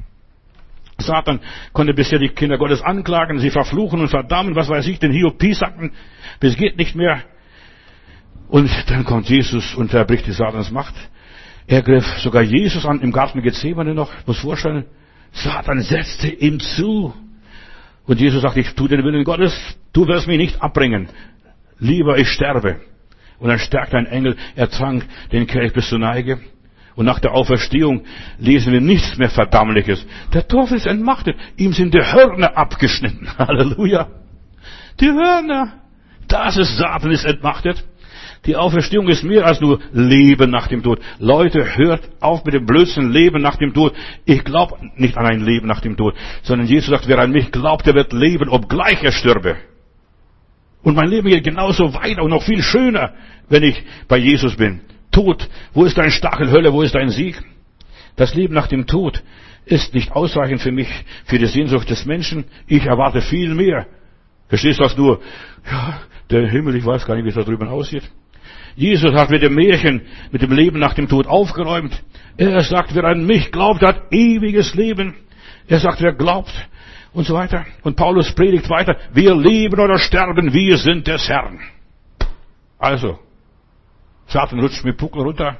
Satan konnte bisher die Kinder Gottes anklagen, sie verfluchen und verdammen, was weiß ich, den Hiob piesacken, bis geht nicht mehr. Und dann kommt Jesus und er bricht die Satans Macht. Er griff sogar Jesus an, im Garten Gethsemane noch, muss vorstellen. Satan setzte ihm zu. Und Jesus sagt, ich tue den Willen Gottes, du wirst mich nicht abbringen. Lieber ich sterbe. Und dann stärkte ein Engel, er trank den Kelch bis zur Neige. Und nach der Auferstehung lesen wir nichts mehr Verdammliches. Der Teufel ist entmachtet. Ihm sind die Hörner abgeschnitten. Halleluja. Die Hörner. Das ist Satan, ist entmachtet. Die Auferstehung ist mehr als nur Leben nach dem Tod. Leute, hört auf mit dem Blödsinn Leben nach dem Tod. Ich glaube nicht an ein Leben nach dem Tod, sondern Jesus sagt, wer an mich glaubt, der wird leben, obgleich er stürbe. Und mein Leben geht genauso weiter und noch viel schöner, wenn ich bei Jesus bin. Tod, wo ist dein Stachel, Hölle, wo ist dein Sieg? Das Leben nach dem Tod ist nicht ausreichend für mich, für die Sehnsucht des Menschen. Ich erwarte viel mehr. Verstehst du das nur? Ja, der Himmel, ich weiß gar nicht, wie es da drüben aussieht. Jesus hat mit dem Märchen, mit dem Leben nach dem Tod aufgeräumt. Er sagt, wer an mich glaubt, hat ewiges Leben. Er sagt, wer glaubt, und so weiter. Und Paulus predigt weiter, wir leben oder sterben, wir sind des Herrn. Also, Satan rutscht mit Puckel runter.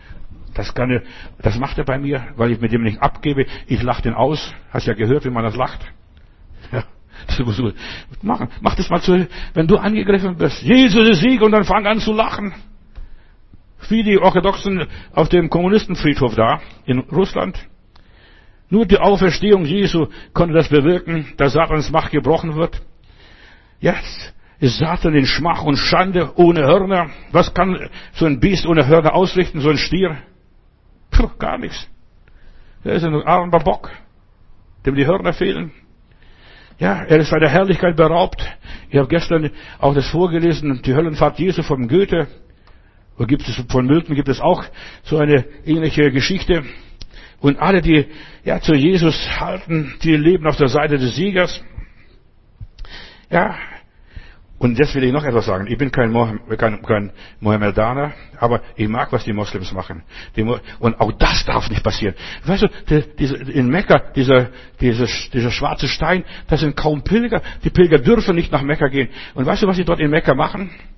Das macht er bei mir, weil ich mit dem nicht abgebe. Ich lache den aus. Hast ja gehört, wie man das lacht. Ja, das musst du machen. Mach das mal zu, wenn du angegriffen bist. Jesus ist Sieg und dann fang an zu lachen. Wie die Orthodoxen auf dem Kommunistenfriedhof da in Russland. Nur die Auferstehung Jesu konnte das bewirken, dass Satans Macht gebrochen wird. Jetzt ist Satan in Schmach und Schande ohne Hörner. Was kann so ein Biest ohne Hörner ausrichten, so ein Stier? Puh, gar nichts. Er ist ein armer Bock, dem die Hörner fehlen. Ja, er ist seiner Herrlichkeit beraubt. Ich habe gestern auch das vorgelesen, die Höllenfahrt Jesu von Goethe. Von Milton gibt es auch so eine ähnliche Geschichte. Und alle, die zu Jesus halten, die leben auf der Seite des Siegers. Ja, und jetzt will ich noch etwas sagen. Ich bin kein Mohammedaner, aber ich mag, was die Moslems machen. Und auch das darf nicht passieren. Weißt du, in Mekka, dieser schwarze Stein, das sind kaum Pilger. Die Pilger dürfen nicht nach Mekka gehen. Und weißt du, was sie dort in Mekka machen?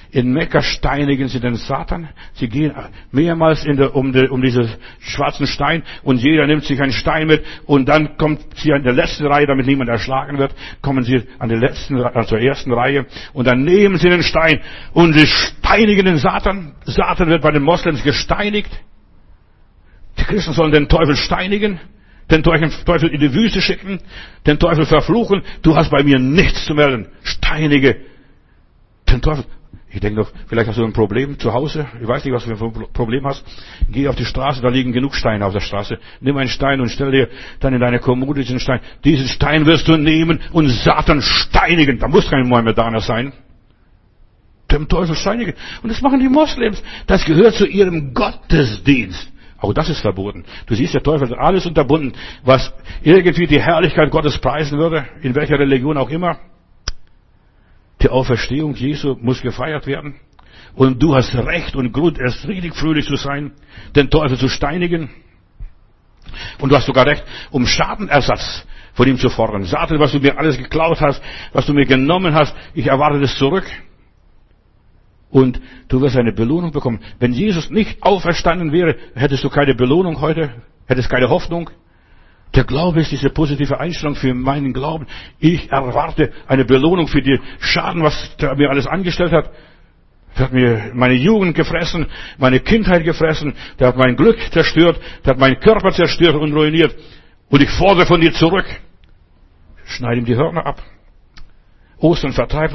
in Mekka steinigen sie den Satan. Sie gehen mehrmals um diesen schwarzen Stein und jeder nimmt sich einen Stein mit und dann kommt sie an der letzten Reihe, damit niemand erschlagen wird, kommen sie zur ersten Reihe und dann nehmen sie den Stein und sie steinigen den Satan. Satan wird bei den Moslems gesteinigt. Die Christen sollen den Teufel steinigen, den Teufel in die Wüste schicken, den Teufel verfluchen. Du hast bei mir nichts zu melden. Steinige den Teufel. Ich denke doch, vielleicht hast du ein Problem zu Hause. Ich weiß nicht, was du für ein Problem hast. Geh auf die Straße, da liegen genug Steine auf der Straße. Nimm einen Stein und stell dir dann in deine Kommode diesen Stein. Diesen Stein wirst du nehmen und Satan steinigen. Da muss kein Mohammedaner sein. Dem Teufel steinigen. Und das machen die Moslems. Das gehört zu ihrem Gottesdienst. Auch das ist verboten. Du siehst, der Teufel hat alles unterbunden, was irgendwie die Herrlichkeit Gottes preisen würde, in welcher Religion auch immer. Die Auferstehung Jesu muss gefeiert werden. Und du hast Recht und Grund, erst richtig fröhlich zu sein, den Teufel zu steinigen. Und du hast sogar Recht, um Schadenersatz von ihm zu fordern. Satan, was du mir alles geklaut hast, was du mir genommen hast, ich erwarte das zurück. Und du wirst eine Belohnung bekommen. Wenn Jesus nicht auferstanden wäre, hättest du keine Belohnung heute, hättest keine Hoffnung. Der Glaube ist diese positive Einstellung für meinen Glauben. Ich erwarte eine Belohnung für die Schaden, was der mir alles angestellt hat. Der hat mir meine Jugend gefressen, meine Kindheit gefressen, der hat mein Glück zerstört, der hat meinen Körper zerstört und ruiniert. Und ich fordere von dir zurück. Schneide ihm die Hörner ab. Ostern vertreibt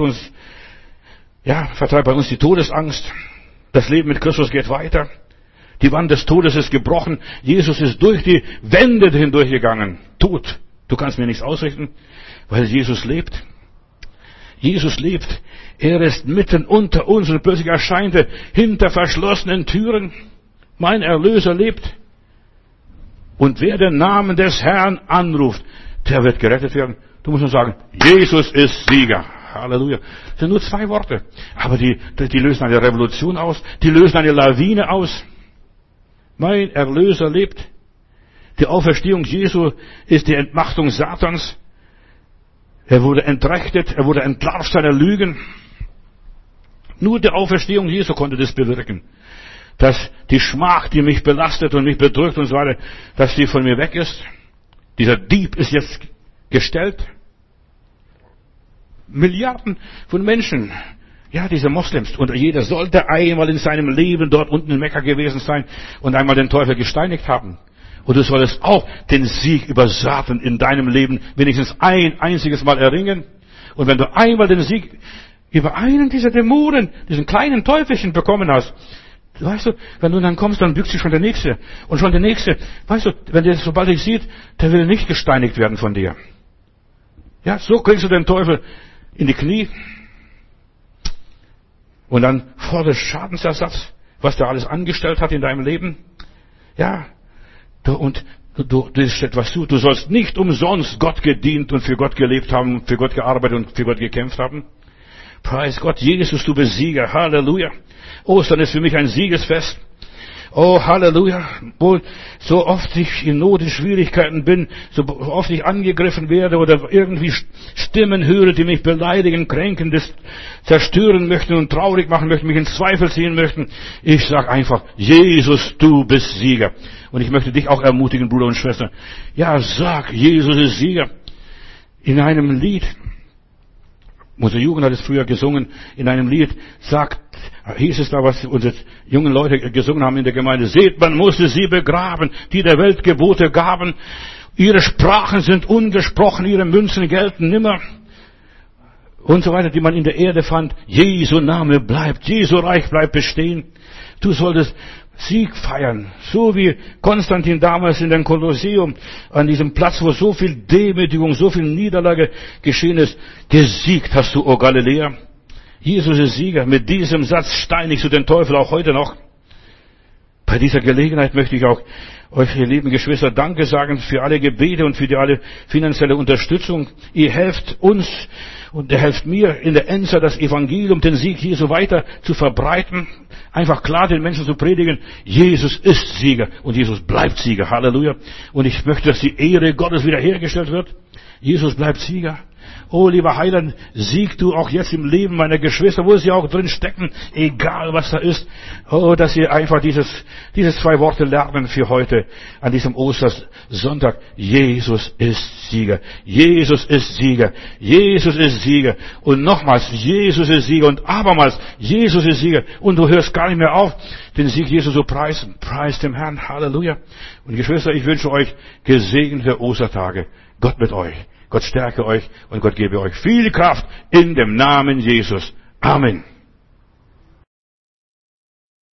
bei uns die Todesangst. Das Leben mit Christus geht weiter. Die Wand des Todes ist gebrochen. Jesus ist durch die Wände hindurchgegangen. Tod. Du kannst mir nichts ausrichten, weil Jesus lebt. Jesus lebt. Er ist mitten unter uns und plötzlich erscheint er hinter verschlossenen Türen. Mein Erlöser lebt. Und wer den Namen des Herrn anruft, der wird gerettet werden. Du musst nur sagen, Jesus ist Sieger. Halleluja. Das sind nur 2 Worte. Aber die lösen eine Revolution aus. Die lösen eine Lawine aus. Mein Erlöser lebt. Die Auferstehung Jesu ist die Entmachtung Satans. Er wurde entrechtet, er wurde entlarvt seiner Lügen. Nur die Auferstehung Jesu konnte das bewirken. Dass die Schmach, die mich belastet und mich bedrückt und so weiter, dass die von mir weg ist. Dieser Dieb ist jetzt gestellt. Milliarden von Menschen, ja, diese Moslems, und jeder sollte einmal in seinem Leben dort unten in Mekka gewesen sein und einmal den Teufel gesteinigt haben. Und du solltest auch den Sieg über Satan in deinem Leben wenigstens ein einziges Mal erringen. Und wenn du einmal den Sieg über einen dieser Dämonen, diesen kleinen Teufelchen bekommen hast, weißt du, wenn du dann kommst, dann bückt sich schon der Nächste. Und schon der Nächste, weißt du, wenn der sobald dich sieht, der will nicht gesteinigt werden von dir. Ja, so kriegst du den Teufel in die Knie. Und dann forderst Schadensersatz, was der alles angestellt hat in deinem Leben. Ja, du ist etwas zu. Du sollst nicht umsonst Gott gedient und für Gott gelebt haben, für Gott gearbeitet und für Gott gekämpft haben. Preis Gott, Jesus, du bist Sieger. Halleluja. Ostern ist für mich ein Siegesfest. Oh, Halleluja. Wohl, so oft ich in Not, in Schwierigkeiten bin, so oft ich angegriffen werde oder irgendwie Stimmen höre, die mich beleidigen, kränken, das zerstören möchten und traurig machen möchten, mich in Zweifel ziehen möchten. Ich sage einfach, Jesus, du bist Sieger. Und ich möchte dich auch ermutigen, Bruder und Schwester. Ja, sag, Jesus ist Sieger. In einem Lied, unsere Jugend hat es früher gesungen, in einem Lied hieß es da, was unsere jungen Leute gesungen haben in der Gemeinde. Seht, man musste sie begraben, die der Welt Gebote gaben. Ihre Sprachen sind ungesprochen, ihre Münzen gelten nimmer. Und so weiter, die man in der Erde fand. Jesu Name bleibt, Jesu Reich bleibt bestehen. Du solltest Sieg feiern, so wie Konstantin damals in dem Kolosseum, an diesem Platz, wo so viel Demütigung, so viel Niederlage geschehen ist. Gesiegt hast du, o Galiläa. Jesus ist Sieger. Mit diesem Satz steinigst du den Teufel auch heute noch. Bei dieser Gelegenheit möchte ich auch euch, ihr lieben Geschwister, Danke sagen für alle Gebete und für die alle finanzielle Unterstützung. Ihr helft uns und ihr helft mir in der Endzeit das Evangelium, den Sieg Jesu weiter zu verbreiten. Einfach klar den Menschen zu predigen, Jesus ist Sieger und Jesus bleibt Sieger. Halleluja. Und ich möchte, dass die Ehre Gottes wiederhergestellt wird. Jesus bleibt Sieger. Oh, lieber Heiland, sieg du auch jetzt im Leben meiner Geschwister, wo sie auch drin stecken, egal was da ist. Oh, dass sie einfach diese 2 Worte lernen für heute, an diesem Ostersonntag. Jesus ist Sieger. Jesus ist Sieger. Jesus ist Sieger. Und nochmals, Jesus ist Sieger. Und abermals, Jesus ist Sieger. Und du hörst gar nicht mehr auf, den Sieg Jesus zu preisen. Preis dem Herrn. Halleluja. Und Geschwister, ich wünsche euch gesegnete Ostertage. Gott mit euch. Gott stärke euch und Gott gebe euch viel Kraft in dem Namen Jesus. Amen.